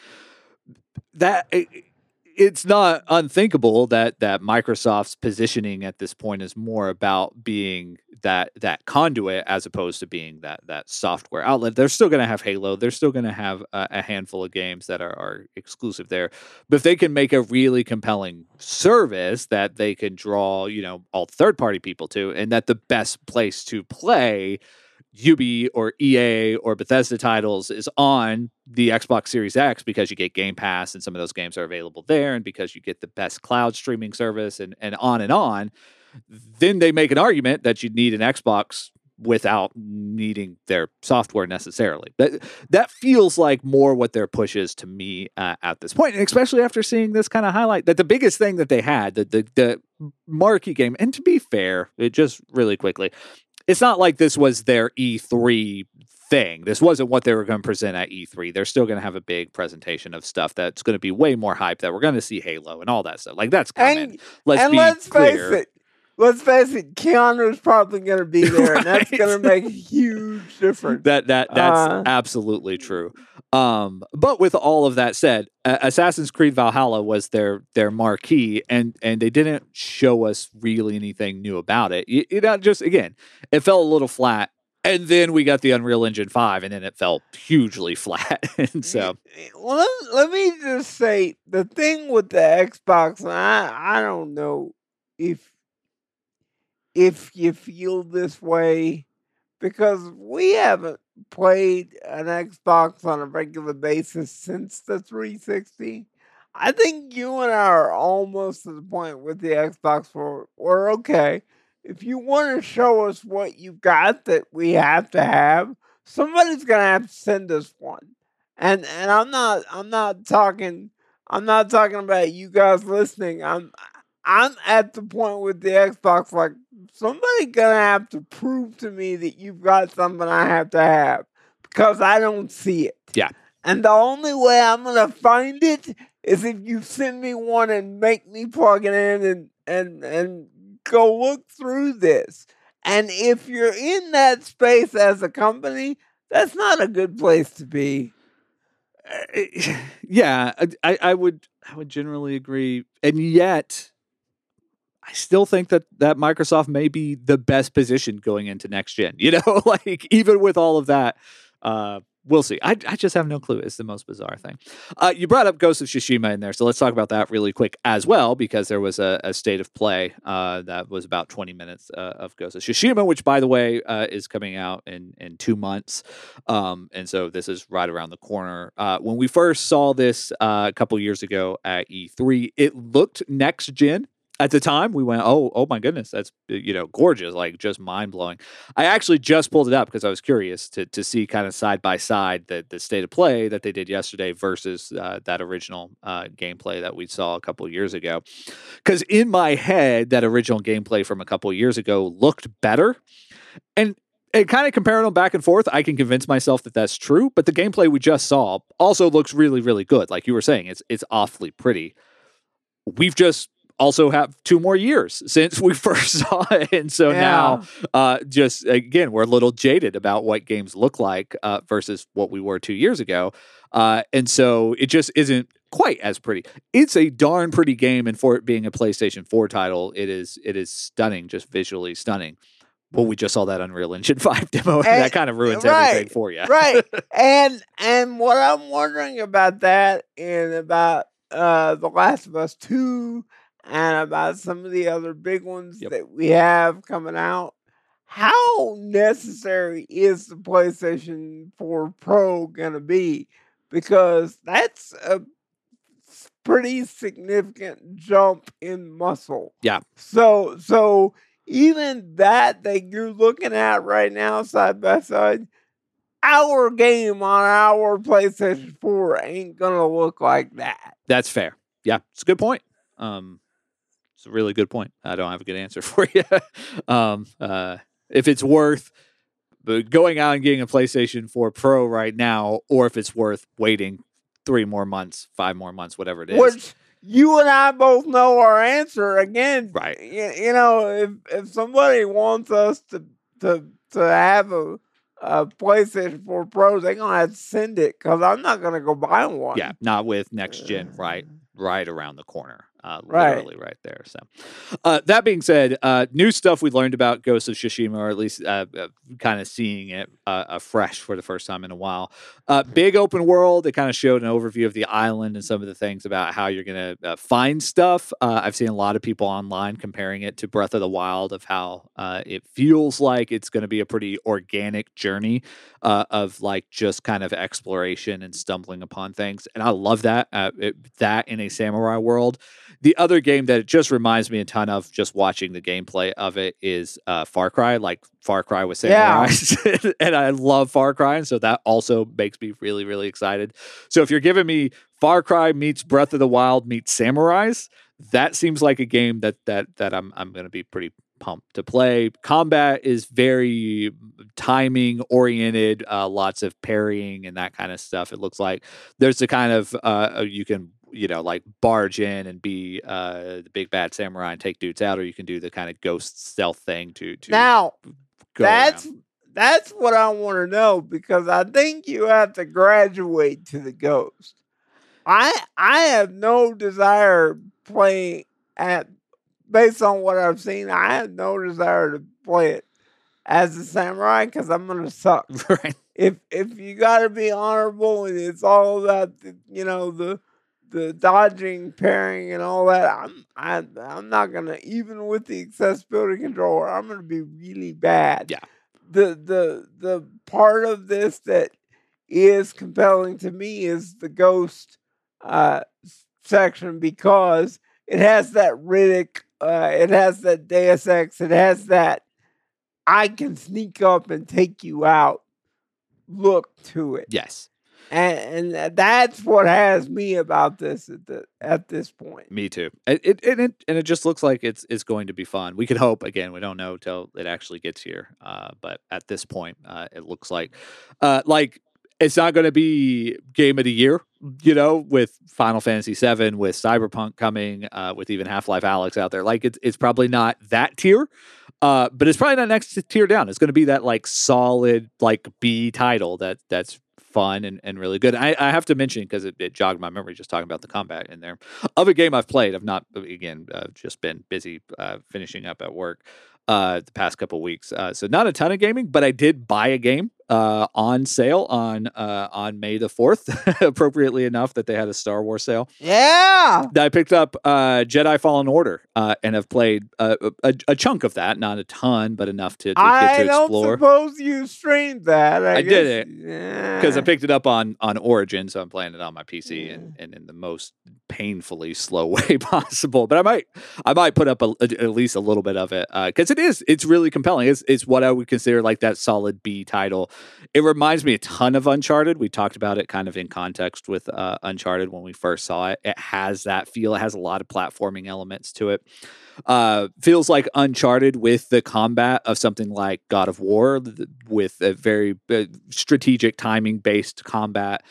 It's not unthinkable that Microsoft's positioning at this point is more about being that conduit as opposed to being that software outlet. They're still going to have Halo. They're still going to have a handful of games that are exclusive there. But if they can make a really compelling service that they can draw, all third-party people to, and that the best place to play Ubi or EA or Bethesda titles is on the Xbox Series X because you get Game Pass and some of those games are available there, and because you get the best cloud streaming service and on, then they make an argument that you need an Xbox without needing their software necessarily. That feels like more what their push is to me at this point, and especially after seeing this kind of highlight that the biggest thing that they had, the marquee game, and to be fair, it just really quickly, it's not like this was their E3 thing. This wasn't what they were going to present at E3. They're still going to have a big presentation of stuff that's going to be way more hype, that we're going to see Halo and all that stuff. Like, that's coming. Let's face it. Let's face it, Keanu's probably going to be there, and that's going to make a huge difference. That's absolutely true. But with all of that said, Assassin's Creed Valhalla was their marquee, and they didn't show us really anything new about it. Just again, it fell a little flat. And then we got the Unreal Engine 5, and then it fell hugely flat. And so, well, let me just say, the thing with the Xbox, and I don't know if you feel this way, because we haven't played an Xbox on a regular basis since the 360. I think you and I are almost to the point with the Xbox where we're okay. If you want to show us what you've got that we have to have, somebody's gonna have to send us one. And I'm not talking about you guys listening. I'm at the point with the Xbox, like, somebody gonna have to prove to me that you've got something I have to have, because I don't see it. Yeah. And the only way I'm gonna find it is if you send me one and make me plug it in and go look through this. And if you're in that space as a company, that's not a good place to be. Yeah, I would generally agree. And yet, I still think that Microsoft may be the best position going into next gen. Like, even with all of that, we'll see. I just have no clue. It's the most bizarre thing. You brought up Ghost of Tsushima in there, so let's talk about that really quick as well, because there was a state of play that was about 20 minutes of Ghost of Tsushima, which, by the way, is coming out in 2 months. And so this is right around the corner. When we first saw this a couple years ago at E3, it looked next gen. At the time, we went, oh my goodness, that's gorgeous, like just mind blowing. I actually just pulled it up because I was curious to see kind of side by side the state of play that they did yesterday versus that original gameplay that we saw a couple years ago. Because in my head, that original gameplay from a couple years ago looked better, and kind of comparing them back and forth, I can convince myself that that's true. But the gameplay we just saw also looks really, really good. Like you were saying, it's awfully pretty. We've just also have 2 more years since we first saw it. And so now, just again, we're a little jaded about what games look like versus what we were 2 years ago. And so it just isn't quite as pretty. It's a darn pretty game, and for it being a PlayStation 4 title, it is stunning, just visually stunning. Well, we just saw that Unreal Engine 5 demo, and that kind of ruins everything for you. Right. And what I'm wondering about that, and about The Last of Us 2, and about some of the other big ones that we have coming out, how necessary is the PlayStation 4 Pro going to be? Because that's a pretty significant jump in muscle. Yeah. So even that you're looking at right now side by side, our game on our PlayStation 4 ain't going to look like that. That's fair. Yeah, it's a good point. It's a really good point. I don't have a good answer for you. If it's worth going out and getting a PlayStation 4 Pro right now, or if it's worth waiting 3 more months, 5 more months, whatever it is. Which you and I both know our answer. Again, right? If somebody wants us to have a PlayStation 4 Pro, they're gonna have to send it, because I'm not gonna go buy one. Yeah, not with next gen right around the corner. Right. literally right there. So that being said, new stuff we learned about Ghost of Tsushima, or at least kind of seeing it afresh for the first time in a while. Big open world. It kind of showed an overview of the island and some of the things about how you're going to find stuff. I've seen a lot of people online comparing it to Breath of the Wild, of how it feels like it's going to be a pretty organic journey of like just kind of exploration and stumbling upon things. And I love that. That in a samurai world. The other game that it just reminds me a ton of, just watching the gameplay of it, is Far Cry, like Far Cry with samurais. And I love Far Cry, and so that also makes me really, really excited. So if you're giving me Far Cry meets Breath of the Wild meets samurais, that seems like a game that I'm going to be pretty pumped to play. Combat is very timing oriented, lots of parrying and that kind of stuff. It looks like there's the kind of you can, like barge in and be the big bad samurai and take dudes out, or you can do the kind of ghost stealth thing to Now, go that's around. that's what I want to know, because I think you have to graduate to the ghost. I have no desire playing based on what I've seen. I have no desire to play it as a samurai, because I'm gonna suck. Right. If you got to be honorable and it's all about the dodging, parrying, and all that, I'm not gonna, even with the accessibility controller, I'm gonna be really bad. Yeah. The part of this that is compelling to me is the ghost section, because it has that Riddick, it has that Deus Ex, it has that I can sneak up and take you out look to it. Yes. And that's what has me about this at this point. Me too. It just looks like it's going to be fun. We can hope. Again, we don't know till it actually gets here. But at this point, it looks like it's not going to be game of the year. With Final Fantasy VII, with Cyberpunk coming, with even Half-Life Alyx out there. Like it's probably not that tier. But it's probably not next tier down. It's going to be that like solid like B title that's fun and really good. I have to mention, because it jogged my memory just talking about the combat in there, of a game I've played. I've not, again, just been busy finishing up at work the past couple of weeks. So not a ton of gaming, but I did buy a game on sale on May the 4th, appropriately enough that they had a Star Wars sale. Yeah. I picked up Jedi Fallen Order and have played a chunk of that, not a ton, but enough to get to I don't explore. suppose you streamed that. I did guess- it, because I picked it up on Origin, so I'm playing it on my PC Mm. and in the most painfully slow way possible. But I might put up at least a little bit of it, because it's really compelling. It's what I would consider like that solid B title. It reminds me a ton of Uncharted. We talked about it kind of in context with Uncharted when we first saw it. It has that feel. It has a lot of platforming elements to it. Feels like Uncharted with the combat of something like God of War, with a very strategic timing based combat.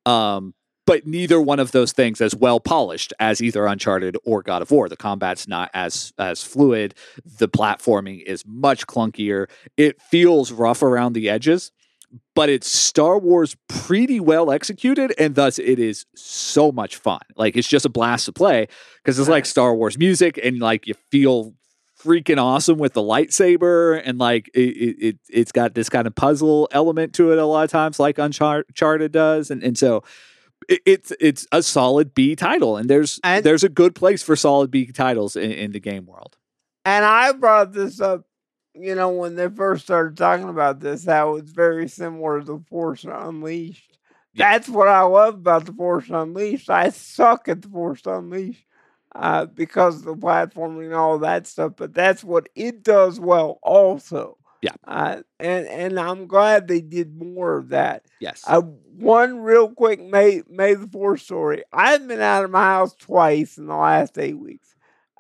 But neither one of those things as well polished as either Uncharted or God of War. The combat's not as fluid. The platforming is much clunkier. It feels rough around the edges, but it's Star Wars pretty well executed, and thus it is so much fun. Like, it's just a blast to play, because it's like Star Wars music, and like you feel freaking awesome with the lightsaber, and like it's got this kind of puzzle element to it a lot of times, like Uncharted does, and so it's a solid B title, and there's a good place for solid B titles in the game world. And I brought this up, when they first started talking about this, how it's very similar to The Force Unleashed. Yeah. That's what I love about The Force Unleashed. I suck at The Force Unleashed because of the platforming and all that stuff, but that's what it does well also. Yeah. And I'm glad they did more of that. Yes. One real quick May the 4th story. I've been out of my house twice in the last 8 weeks.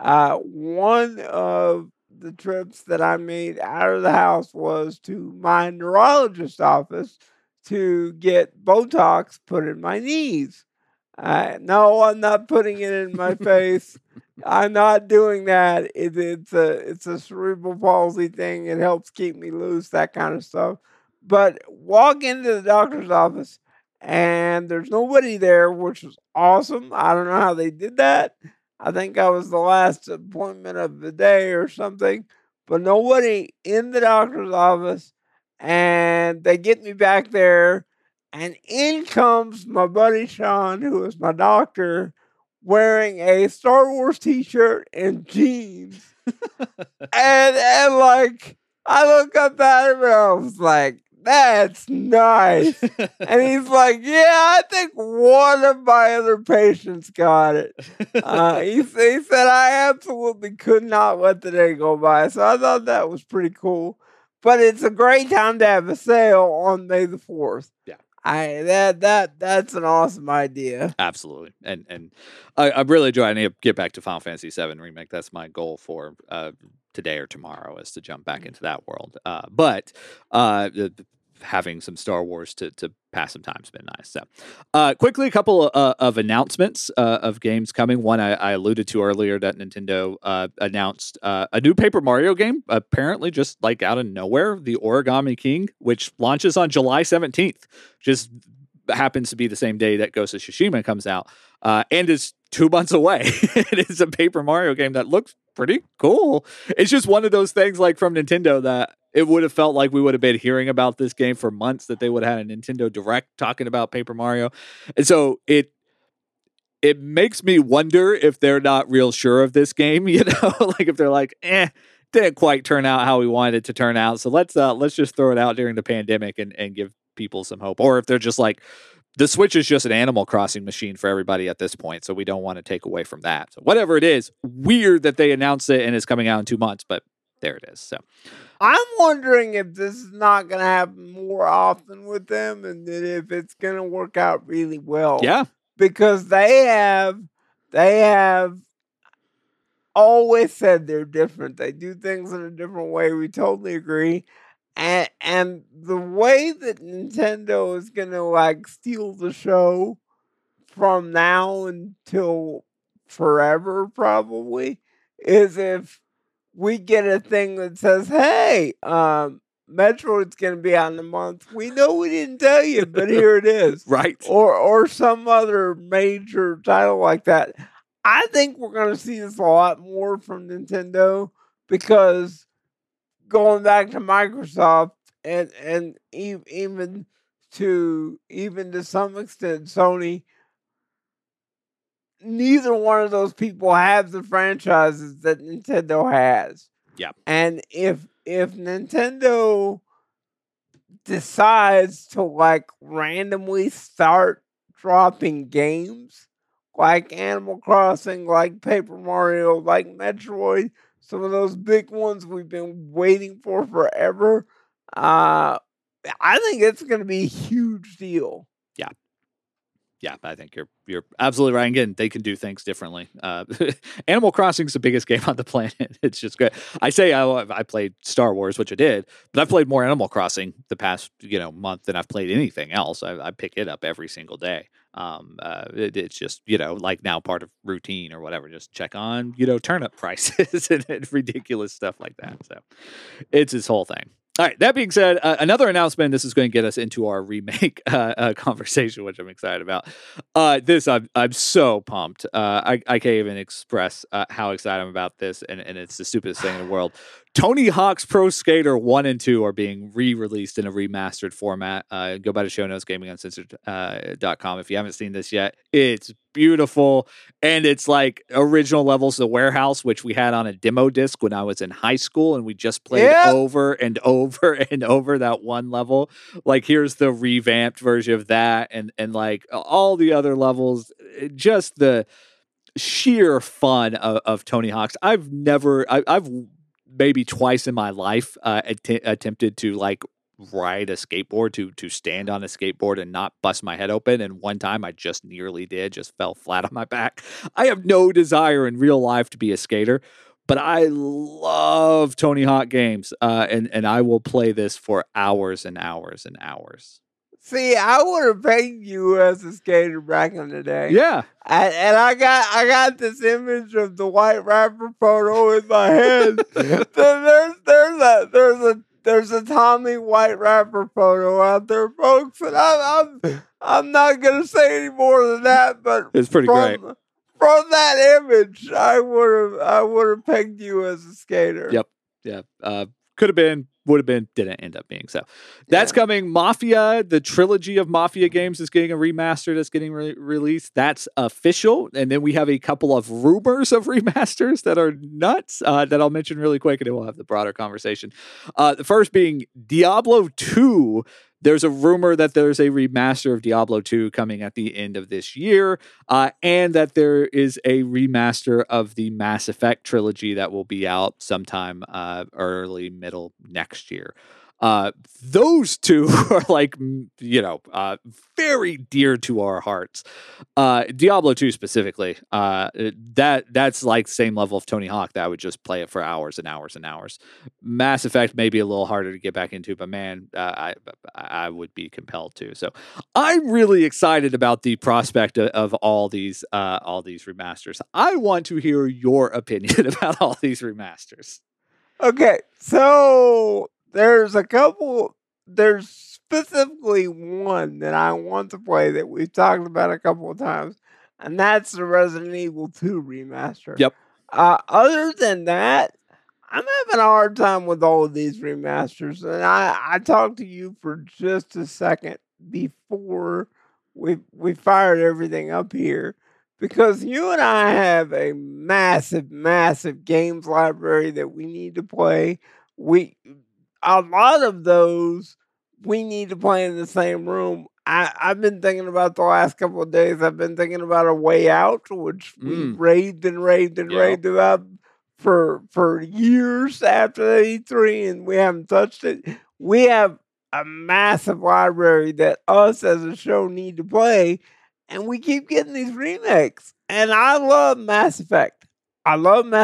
One of the trips that I made out of the house was to my neurologist's office to get Botox put in my knees. No, I'm not putting it in my face. I'm not doing that. It's a cerebral palsy thing. It helps keep me loose, that kind of stuff. But walk into the doctor's office and there's nobody there, which was awesome. I don't know how they did that. I think I was the last appointment of the day or something, but nobody in the doctor's office. And they get me back there, and in comes my buddy Sean, who is my doctor, wearing a Star Wars t-shirt and jeans. and like, I look up at him and I was like, that's nice. And he's like, yeah, I think one of my other patients got it. He said, I absolutely could not let the day go by. So I thought that was pretty cool. But it's a great time to have a sale on May the 4th. Yeah. That's an awesome idea. Absolutely. And I really enjoy it. I need to get back to Final Fantasy VII Remake. That's my goal for today or tomorrow, is to jump back into that world. But having some Star Wars to pass some time has been nice. So quickly, a couple of announcements of games coming. One I alluded to earlier, that Nintendo announced a new Paper Mario game, apparently just like out of nowhere, the Origami King, which launches on July 17th. Just happens to be the same day that Ghost of Tsushima comes out, and is 2 months away. It is a Paper Mario game that looks pretty cool. It's just one of those things, like, from Nintendo, that it would have felt like we would have been hearing about this game for months, that they would have had a Nintendo Direct talking about Paper Mario. And so it makes me wonder if they're not real sure of this game, you know, like if they're like, didn't quite turn out how we wanted it to turn out. So let's just throw it out during the pandemic and give people some hope. Or if they're just like, the Switch is just an Animal Crossing machine for everybody at this point, so we don't want to take away from that. So whatever it is, weird that they announced it and it's coming out in 2 months, but there it is. So I'm wondering if this is not going to happen more often with them, and that if it's going to work out really well. yeah, Because they have always said they're different. They do things in a different way. We totally agree. And the way that Nintendo is going to, like, steal the show from now until forever, probably, is if we get a thing that says, hey, Metroid's going to be out in a month. We know we didn't tell you, but here it is. right. Or some other major title like that. I think we're going to see this a lot more from Nintendo, because going back to Microsoft and even to some extent Sony, neither one of those people have the franchises that Nintendo has. Yeah. And if Nintendo decides to, like, randomly start dropping games like Animal Crossing, like Paper Mario, like Metroid, some of those big ones we've been waiting for forever, I think it's going to be a huge deal. Yeah, I think you're absolutely right. Again, they can do things differently. Animal Crossing is the biggest game on the planet. It's just good. I say I played Star Wars, which I did, but I've played more Animal Crossing the past month than I've played anything else. I pick it up every single day. It's just like now part of routine or whatever. Just check on turnip prices and ridiculous stuff like that. So it's this whole thing. All right. That being said, another announcement. This is going to get us into our remake conversation, which I'm excited about. I'm so pumped. I can't even express how excited I'm about this, and it's the stupidest thing in the world. Tony Hawk's Pro Skater 1 and 2 are being re-released in a remastered format. Go by the show notes, GamingUncensored.com. If you haven't seen this yet, it's beautiful. And it's like original levels of Warehouse, which we had on a demo disc when I was in high school, and we just played over and over and over that one level. Like, here's the revamped version of that, and like all the other levels, just the sheer fun of Tony Hawk's. I've maybe twice in my life attempted to, like, ride a skateboard, to stand on a skateboard and not bust my head open. And one time I just nearly did, just fell flat on my back. I have no desire in real life to be a skater, but I love Tony Hawk games. And I will play this for hours and hours and hours. See, I would have paid you as a skater back in the day. Yeah. And I got this image of the White Rapper photo in my head. There's a Tommy White Rapper photo out there, folks, and I'm not gonna say any more than that. But it's pretty great. From from that image, I would have pegged you as a skater. Yep. Yeah. Could have been, would have been, didn't end up being. So that's coming. Mafia, the trilogy of Mafia games is getting a remaster that's getting released. That's official. And then we have a couple of rumors of remasters that are nuts that I'll mention really quick, and then we'll have the broader conversation. The first being Diablo 2. There's a rumor that there's a remaster of Diablo 2 coming at the end of this year, and that there is a remaster of the Mass Effect trilogy that will be out sometime early, middle next year. Those two are like, very dear to our hearts. Diablo 2 specifically, that's like same level of Tony Hawk that I would just play it for hours and hours and hours. Mass Effect may be a little harder to get back into, but man, I would be compelled to. So I'm really excited about the prospect of all these remasters. I want to hear your opinion about all these remasters. Okay, so there's specifically one that I want to play that we've talked about a couple of times, and that's the Resident Evil 2 remaster. Yep. Other than that, I'm having a hard time with all of these remasters, and I talked to you for just a second before we fired everything up here, because you and I have a massive, massive games library that we need to play. A lot of those we need to play in the same room. I've been thinking about the last couple of days. I've been thinking about A Way Out, which we raved about for years after the E3, and we haven't touched it. We have a massive library that us as a show need to play, and we keep getting these remakes. And I love Mass Effect. I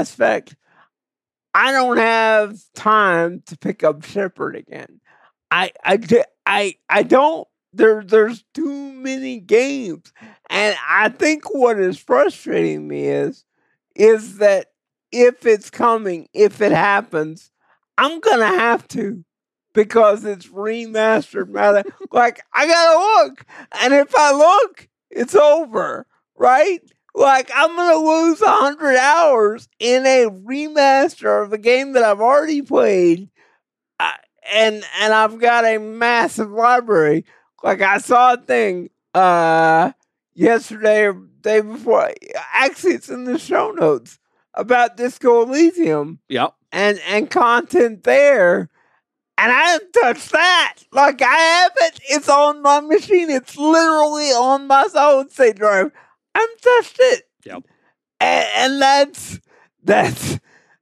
don't have time to pick up Shepard again. I don't. There's too many games, and I think what is frustrating me is that if it's coming, if it happens, I'm gonna have to, because it's remastered. Like, I gotta look, and if I look, it's over, right? Like, I'm going to lose 100 hours in a remaster of a game that I've already played, and I've got a massive library. Like, I saw a thing yesterday or day before. Actually, it's in the show notes about Disco Elysium. Yep. And content there. And I haven't touched that. Like, I haven't. It's on my machine. It's literally on my solid state drive. I haven't touched it. Yep. And that's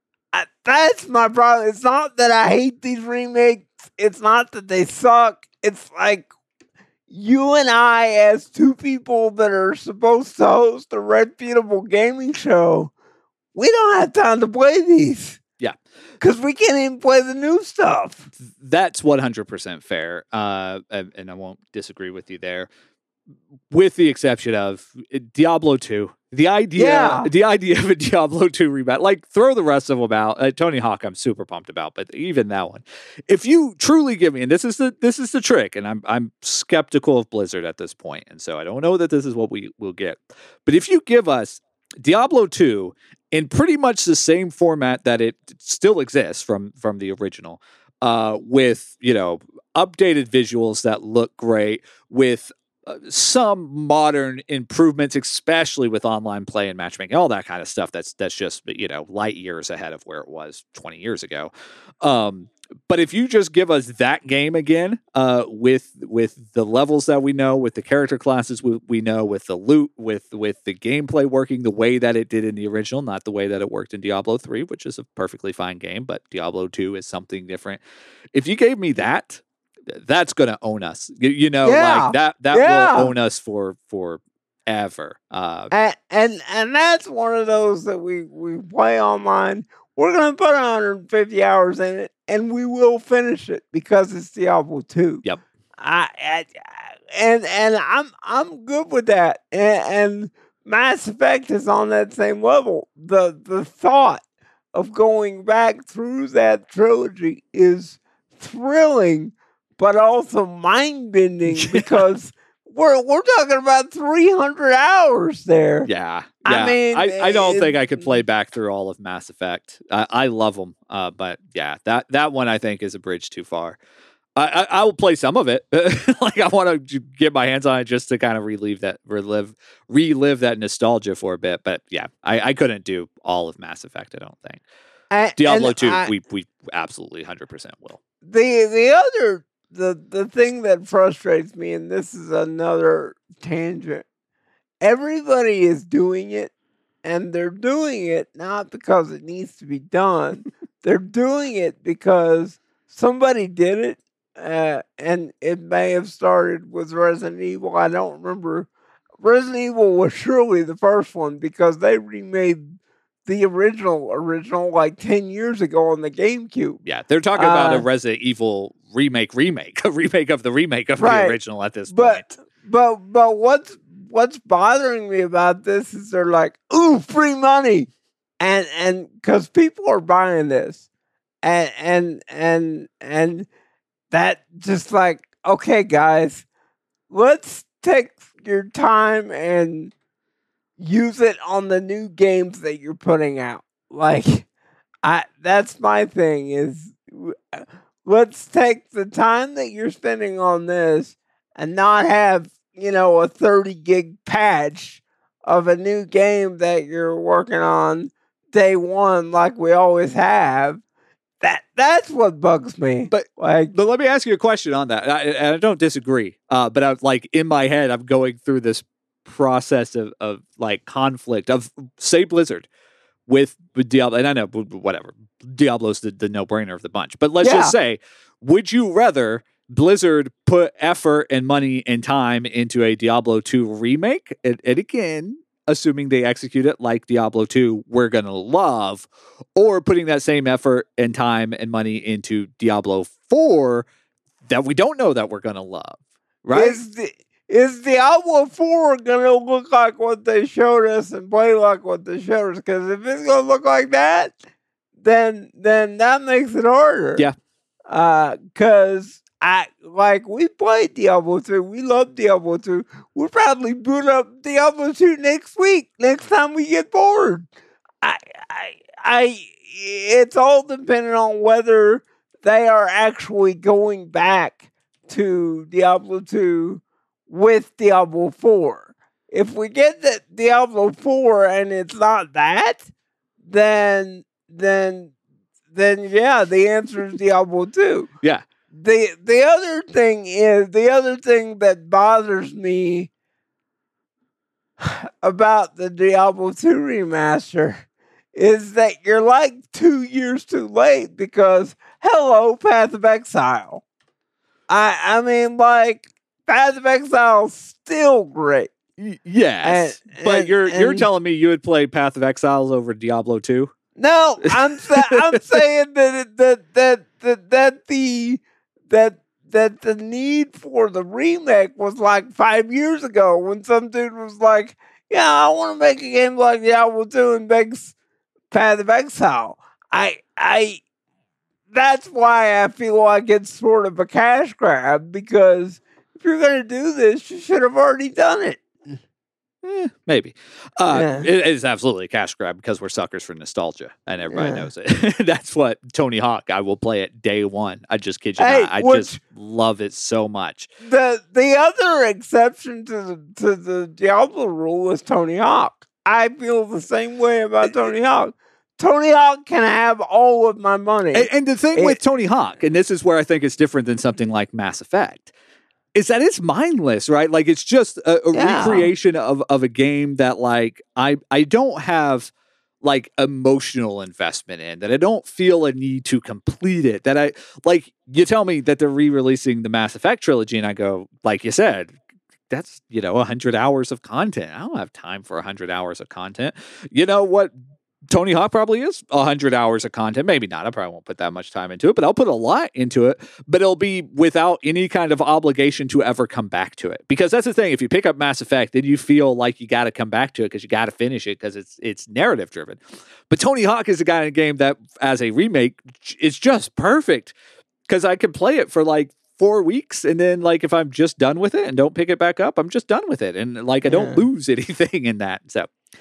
my problem. It's not that I hate these remakes. It's not that they suck. It's like, you and I, as two people that are supposed to host a reputable gaming show, we don't have time to play these. Yeah. Because we can't even play the new stuff. That's 100% fair. And I won't disagree with you there. With the exception of Diablo 2. The idea of a Diablo 2 reboot, like, throw the rest of them out. Tony Hawk, I'm super pumped about, but even that one, if you truly give me, and this is the trick, and I'm skeptical of Blizzard at this point, and so I don't know that this is what we will get. But if you give us Diablo 2 in pretty much the same format that it still exists from the original, with updated visuals that look great, with some modern improvements, especially with online play and matchmaking, all that kind of stuff. That's just light years ahead of where it was 20 years ago. But if you just give us that game again, with the levels that we know, with the character classes we know, with the loot, with the gameplay working the way that it did in the original, not the way that it worked in Diablo 3, which is a perfectly fine game, but Diablo 2 is something different. If you gave me that, that's going to own us. Like that will own us for forever. And that's one of those that we play online. We're going to put 150 hours in it, and we will finish it because it's Diablo 2. Yep. And I'm good with that. And Mass Effect is on that same level. The thought of going back through that trilogy is thrilling, but also mind-bending because we're talking about 300 hours there. Yeah. Yeah, I mean, I don't think I could play back through all of Mass Effect. I love them, but yeah, that one I think is a bridge too far. I will play some of it. Like I want to get my hands on it just to kind of relive that nostalgia for a bit. But yeah, I couldn't do all of Mass Effect. I don't think. Diablo 2, we absolutely 100% will. The thing that frustrates me, and this is another tangent, everybody is doing it, and they're doing it not because it needs to be done. They're doing it because somebody did it, and it may have started with Resident Evil. I don't remember. Resident Evil was surely the first one because they remade the original like 10 years ago on the GameCube. Yeah, they're talking about a Resident Evil remake, a remake of the original at this point. But what's bothering me about this is they're like, ooh, free money, and because people are buying this, and that just like, okay, guys, let's take your time and use it on the new games that you're putting out. Like, that's my thing is, let's take the time that you're spending on this and not have, a 30 gig patch of a new game that you're working on day one, like we always have. That's what bugs me. But let me ask you a question on that. I don't disagree. But I'm like, in my head, I'm going through this process of like conflict of, say, Blizzard with Diablo, and I know whatever, Diablo's the no-brainer of the bunch, but let's just say, would you rather Blizzard put effort and money and time into a Diablo 2 remake, and again, assuming they execute it like Diablo 2 we're gonna love, or putting that same effort and time and money into Diablo 4 that we don't know that we're gonna love, right? Is Diablo 4 going to look like what they showed us and play like what they showed us? Because if it's going to look like that, then that makes it harder. Yeah. Because we played Diablo 2. We love Diablo 2. We'll probably boot up Diablo 2 next week, next time we get bored. It's all dependent on whether they are actually going back to Diablo 2 with Diablo 4. If we get that Diablo 4 and it's not that, then yeah, the answer is Diablo 2. Yeah. The other thing that bothers me about the Diablo 2 remaster is that you're like 2 years too late because hello, Path of Exile. I mean, like, Path of Exile is still great. Yes, but you're telling me you would play Path of Exiles over Diablo 2? No, I'm saying that the need for the remake was like 5 years ago when some dude was like, "Yeah, I want to make a game like Diablo 2 and makes Path of Exile." That's why I feel like it's sort of a cash grab, because if you're going to do this, you should have already done it. Maybe. It is absolutely a cash grab because we're suckers for nostalgia, and everybody knows it. That's what Tony Hawk, I will play it day one. I just kid you not. I just love it so much. The other exception to the Diablo rule is Tony Hawk. I feel the same way about Tony Hawk. Tony Hawk can have all of my money. And the thing with Tony Hawk, and this is where I think it's different than something like Mass Effect, is that it's mindless, right? Like, it's just a recreation of a game that, like, I don't have, like, emotional investment in, that I don't feel a need to complete it, that I, like, you tell me that they're re-releasing the Mass Effect trilogy, and I go, like you said, that's, 100 hours of content. I don't have time for 100 hours of content. You know what? Tony Hawk probably is 100 hours of content. Maybe not. I probably won't put that much time into it, but I'll put a lot into it. But it'll be without any kind of obligation to ever come back to it. Because that's the thing. If you pick up Mass Effect, then you feel like you got to come back to it because you got to finish it because it's narrative driven. But Tony Hawk is the kind of game that, as a remake, it's just perfect because I can play it for like 4 weeks, and then, like, if I'm just done with it and don't pick it back up, I'm just done with it, and like I don't lose anything in that. So.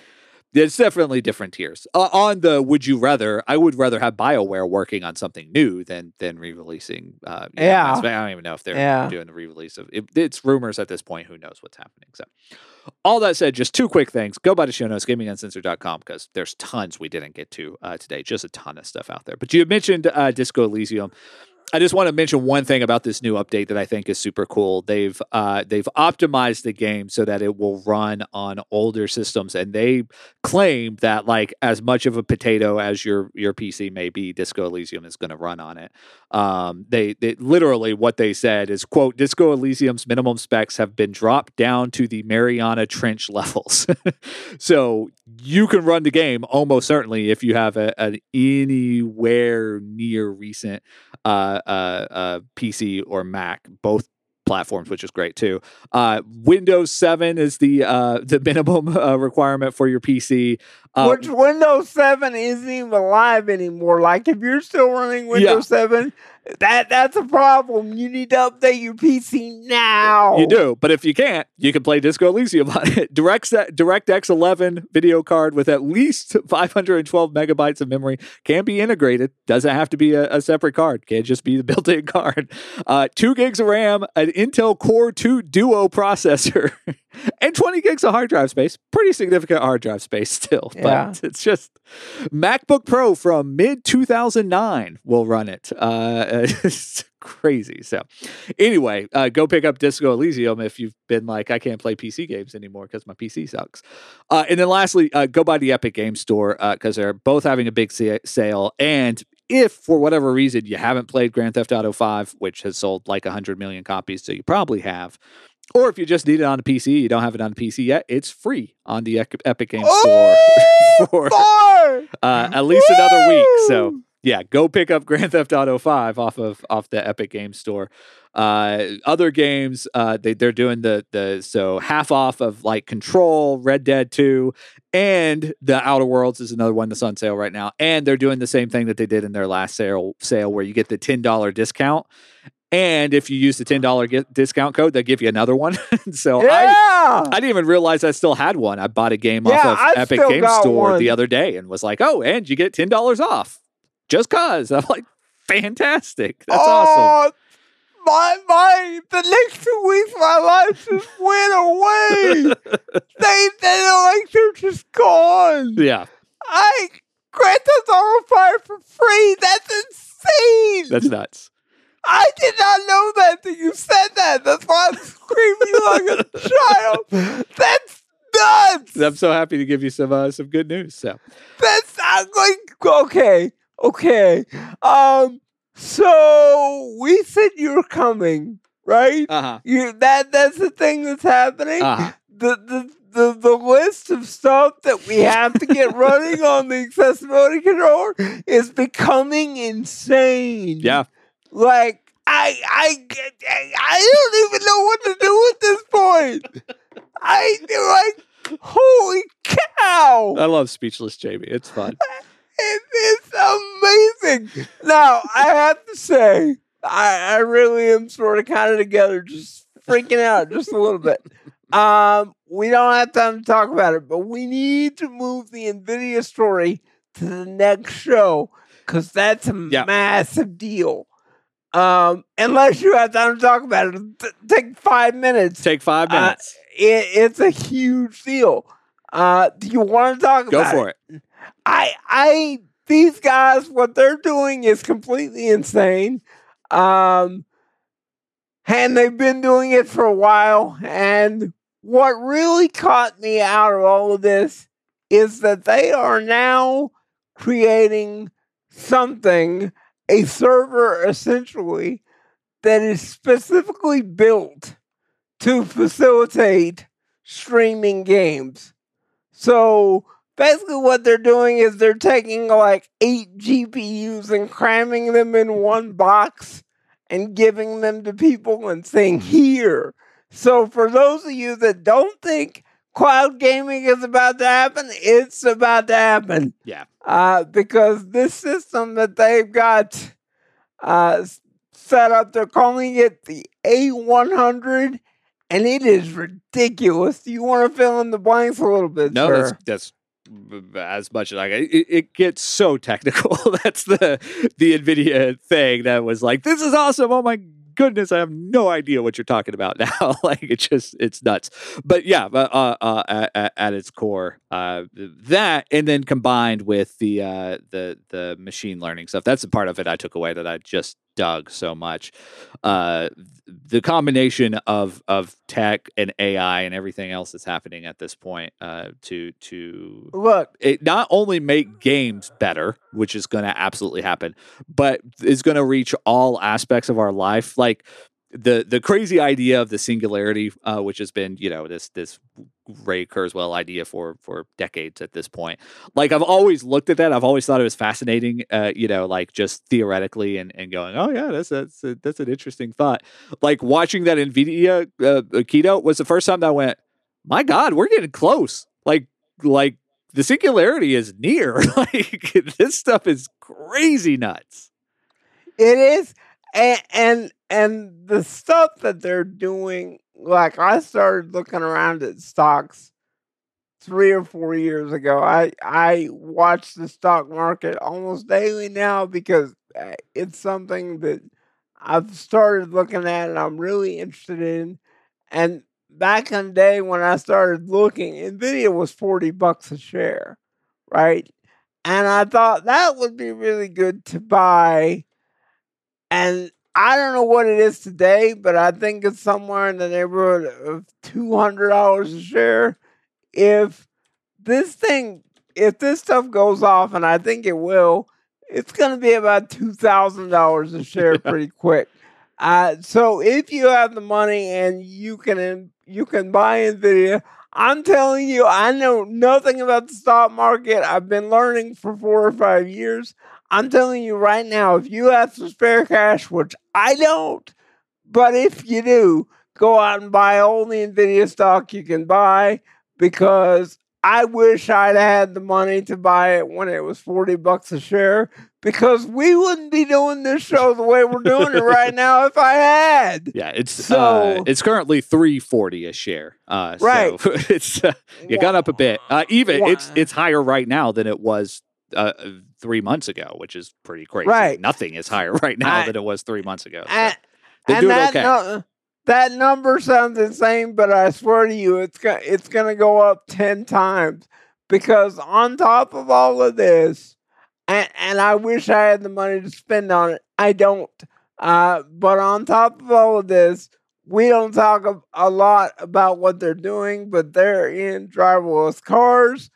It's definitely different tiers. On the would you rather, I would rather have BioWare working on something new than re-releasing. Yeah. I don't even know if they're Yeah. doing the re-release of it. It's rumors at this point. Who knows what's happening? So, all that said, just 2 quick things. Go by the show notes, gaminguncensored.com, because there's tons we didn't get to today. Just a ton of stuff out there. But you mentioned Disco Elysium. I just want to mention one thing about this new update that I think is super cool. They've optimized the game so that it will run on older systems, and they claim that like as much of a potato as your PC may be, Disco Elysium is going to run on it. They literally what they said is, quote, Disco Elysium's minimum specs have been dropped down to the Mariana Trench levels. So you can run the game almost certainly if you have an anywhere near recent PC or Mac, both platforms, which is great too. Windows 7 is the minimum requirement for your PC. Which Windows 7 isn't even live anymore. Like if you're still running Windows 7, that's a problem. You need to update your PC now. You do, but if you can't, you can play Disco Elysium on it. DirectX 11 video card with at least 512 megabytes of memory can be integrated. Doesn't have to be a separate card. Can't just be the built-in card. 2 gigs of RAM, an Intel Core 2 Duo processor, and 20 gigs of hard drive space. Pretty significant hard drive space still, but it's just MacBook Pro from mid-2009 will run it. It's crazy. So anyway, go pick up Disco Elysium if you've been like, I can't play PC games anymore because my PC sucks. And then lastly, go by the Epic Games Store because they're both having a big sale. And if for whatever reason you haven't played Grand Theft Auto 5, which has sold like 100 million copies, so you probably have, or if you just need it on a PC, you don't have it on a PC yet, it's free on the Epic Games Store for at least another week. So yeah, go pick up Grand Theft Auto 5 off the Epic Games Store. Other games, they're doing so half off of like Control, Red Dead 2, and the Outer Worlds is another one that's on sale right now. And they're doing the same thing that they did in their last sale where you get the $10 discount. And if you use the $10 discount code, they give you another one. So I didn't even realize I still had one. I bought a game off of Epic Games Store the other day and was like, oh, and you get $10 off. Just cause. I'm like, fantastic. That's awesome. The next 2 weeks of my life just went away. they're just gone. Yeah. Grand Theft Auto 5 for free. That's insane. That's nuts. I did not know that till you said that. That's why I'm screaming like a child. That's nuts. I'm so happy to give you some good news. So that's like okay. So we said you're coming, right? That's the thing that's happening. The list of stuff that we have to get running on the accessibility controller is becoming insane. Yeah. Like I don't even know what to do at this point. Holy cow! I love Speechless Jamie. It's fun. It's amazing. Now I have to say, I really am sort of kind of together, just freaking out just a little bit. We don't have time to talk about it, but we need to move the NVIDIA story to the next show because that's a massive deal. Unless you have time to talk about it, take 5 minutes. Take 5 minutes. It's a huge deal. Do you want to talk about it? Go for it. These guys, what they're doing is completely insane. And they've been doing it for a while. And what really caught me out of all of this is that they are now creating something, a server essentially, that is specifically built to facilitate streaming games. So basically what they're doing is they're taking like 8 GPUs and cramming them in one box and giving them to people and saying, here. So for those of you that don't think cloud gaming is about to happen, it's about to happen. Yeah. Because this system that they've got set up, they're calling it the A100, and it is ridiculous. Do you want to fill in the blanks a little bit, No, sir? that's as much as I can. It gets so technical. That's the NVIDIA thing that was like, this is awesome. Oh my goodness, I have no idea what you're talking about now. Like it's nuts. But yeah, at its core, that, and then combined with the machine learning stuff, that's the part of it I took away that I just dug so much. The combination of tech and AI and everything else that's happening at this point to Look, it not only make games better, which is going to absolutely happen, but is going to reach all aspects of our life. Like the crazy idea of the singularity, which has been, this Ray Kurzweil idea for decades at this point. Like I've always looked at that. I've always thought it was fascinating, like just theoretically and going, oh yeah, that's an interesting thought. Like watching that NVIDIA keynote was the first time that I went, my God, we're getting close. Like the singularity is near. Like this stuff is crazy nuts. it is, and the stuff that they're doing. Like I started looking around at stocks 3 or 4 years ago. I watch the stock market almost daily now because it's something that I've started looking at and I'm really interested in. And back in the day when I started looking, NVIDIA was $40 a share, right? And I thought that would be really good to buy. And I don't know what it is today, but I think it's somewhere in the neighborhood of $200 a share. If this stuff goes off, and I think it will, it's going to be about $2,000 a share pretty quick. So if you have the money and you can buy NVIDIA, I'm telling you, I know nothing about the stock market. I've been learning for 4 or 5 years. I'm telling you right now, if you have some spare cash, which I don't, but if you do, go out and buy all the NVIDIA stock you can buy, because I wish I'd had the money to buy it when it was $40 a share, because we wouldn't be doing this show the way we're doing it right now if I had. Yeah, it's currently $3.40 a share. Right. So it's it got up a bit. It's higher right now than it was 3 months ago, which is pretty crazy. Right. Nothing is higher right now than it was 3 months ago. So And they're doing that okay. that number sounds insane, but I swear to you, it's gonna go up 10 times, because on top of all of this, and I wish I had the money to spend on it. I don't. But on top of all of this, we don't talk a lot about what they're doing, but they're in driverless cars.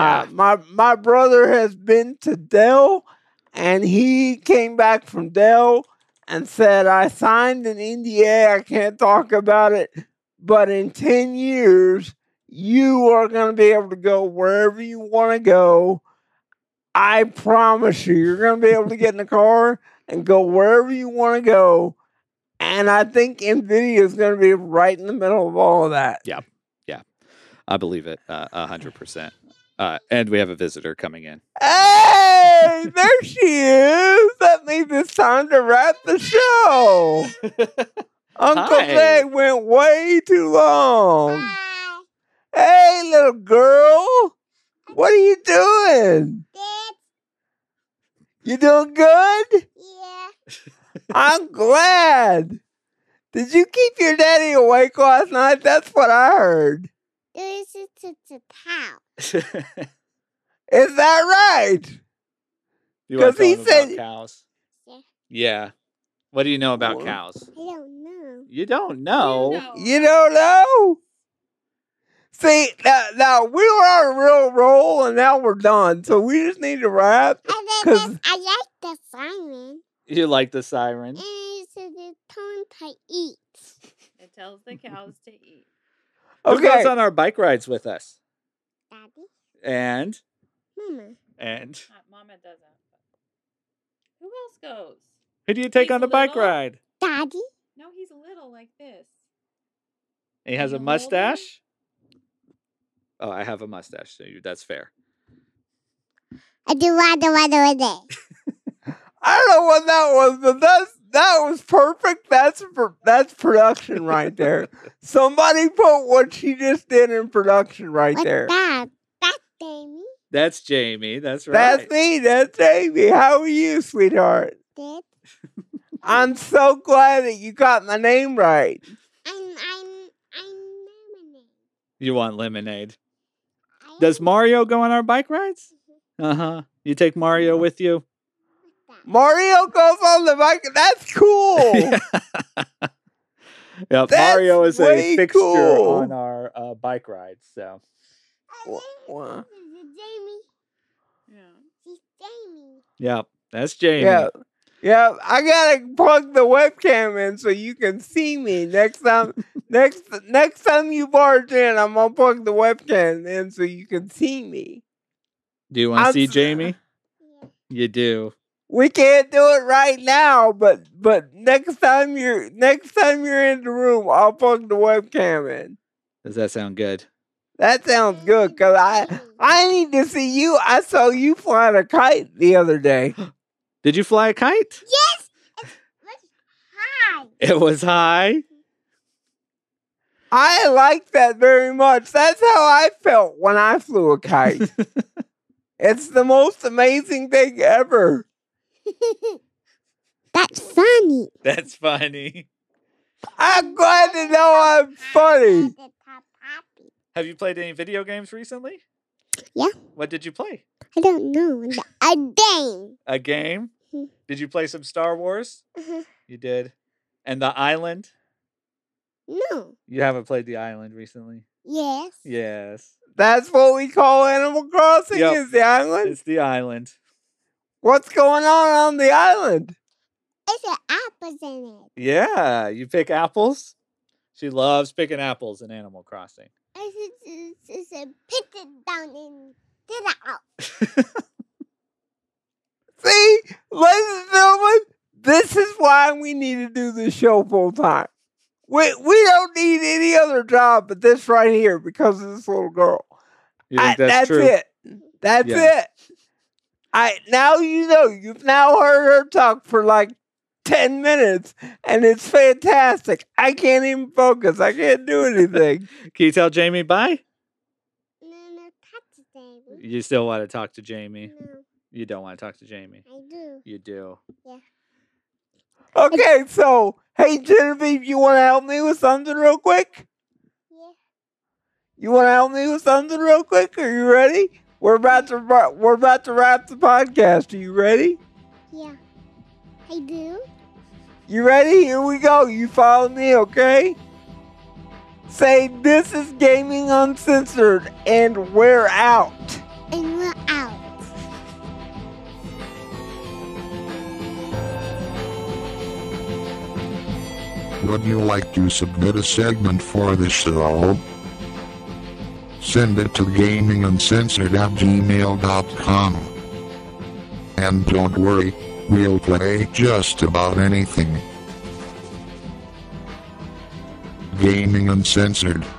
My brother has been to Dell, and he came back from Dell and said, I signed an NDA, I can't talk about it, but in 10 years, you are going to be able to go wherever you want to go. I promise you, you're going to be able to get in the car and go wherever you want to go. And I think NVIDIA is going to be right in the middle of all of that. Yeah. I believe it 100%. And we have a visitor coming in. Hey, there she is. That means it's time to wrap the show. Uncle Jay went way too long. Hey, little girl. What are you doing? You doing good? Yeah. I'm glad. Did you keep your daddy awake last night? That's what I heard. This is a cow. Is that right? You want to 'Cause he tell him said- about cows? Yeah. Yeah. What do you know about cows? I don't know. You don't know. You don't know? See, now we were on a real roll, and now we're done. So we just need to wrap. I 'Cause- like the siren. You like the siren? And it says it's time to eat. It tells the cows to eat. Who goes Okay. on our bike rides with us? Daddy, And Mama. Mama doesn't. Who else goes? who do you take He's on the bike little. ride? Daddy. No, he's little like this. And he has a You hold him? mustache? Oh, I have a mustache, so that's fair. I do what I don't know what that was, but that was perfect. That's production right there. Somebody put what she just did in production right What's there. that? That's Damie. That's Jamie. That's right. That's me. That's Amy. How are you, sweetheart? Dad. I'm so glad that you got my name right. I'm lemonade. You want lemonade. I Does am Mario go on our bike rides? Uh-huh. You take Mario with you? that. Mario goes on the bike. That's cool. Yeah, That's Mario is a way fixture cool. on our bike rides. So Wha- This is Jamie. Yeah. She's Jamie. yeah, that's Jamie. Yeah. Yeah, I gotta plug the webcam in so you can see me next time. next time you barge in, I'm gonna plug the webcam in so you can see me. Do you want to I'm see s- Jamie? Yeah. You do. We can't do it right now, but next time you're in the room, I'll plug the webcam in. Does that sound good? That sounds good, cause I need to see you. I saw you flying a kite the other day. Did you fly a kite? Yes. Hi. It was high. I like that very much. That's how I felt when I flew a kite. It's the most amazing thing ever. That's funny. That's funny. I'm glad to know I'm funny. Have you played any video games recently? Yeah. What did you play? I don't know. A game. A game? Mhm. Did you play some Star Wars? Uh-huh. You did. And the Island? No. You haven't played the Island recently? Yes. Yes. That's what we call Animal Crossing Yep. is the island. It's the Island. What's going on the island? It's an apples in it. Yeah. You pick apples? She loves picking apples in Animal Crossing. It's a pit it down and get it out. See, ladies and gentlemen, this is why we need to do this show full time. We don't need any other job but this right here because of this little girl. You think that's true? it. That's Yeah. it. Now you know. You've now heard her talk for like 10 minutes, and it's fantastic. I can't even focus. I can't do anything. Can you tell Jamie bye? No, touch it, You still want to talk to Jamie? No, You don't want to talk to Jamie. I do. You do. Okay, so hey Genevieve, you want to help me with something real quick? Yeah. You want to help me with something real quick? Are you ready? We're about to wrap the podcast. Are you ready? Yeah. I do. You ready? Here we go. You follow me, okay? Say, this is Gaming Uncensored, and we're out. And we're out. Would you like to submit a segment for the show? Send it to gaminguncensored@gmail.com. And don't worry, we'll play just about anything. Gaming Uncensored.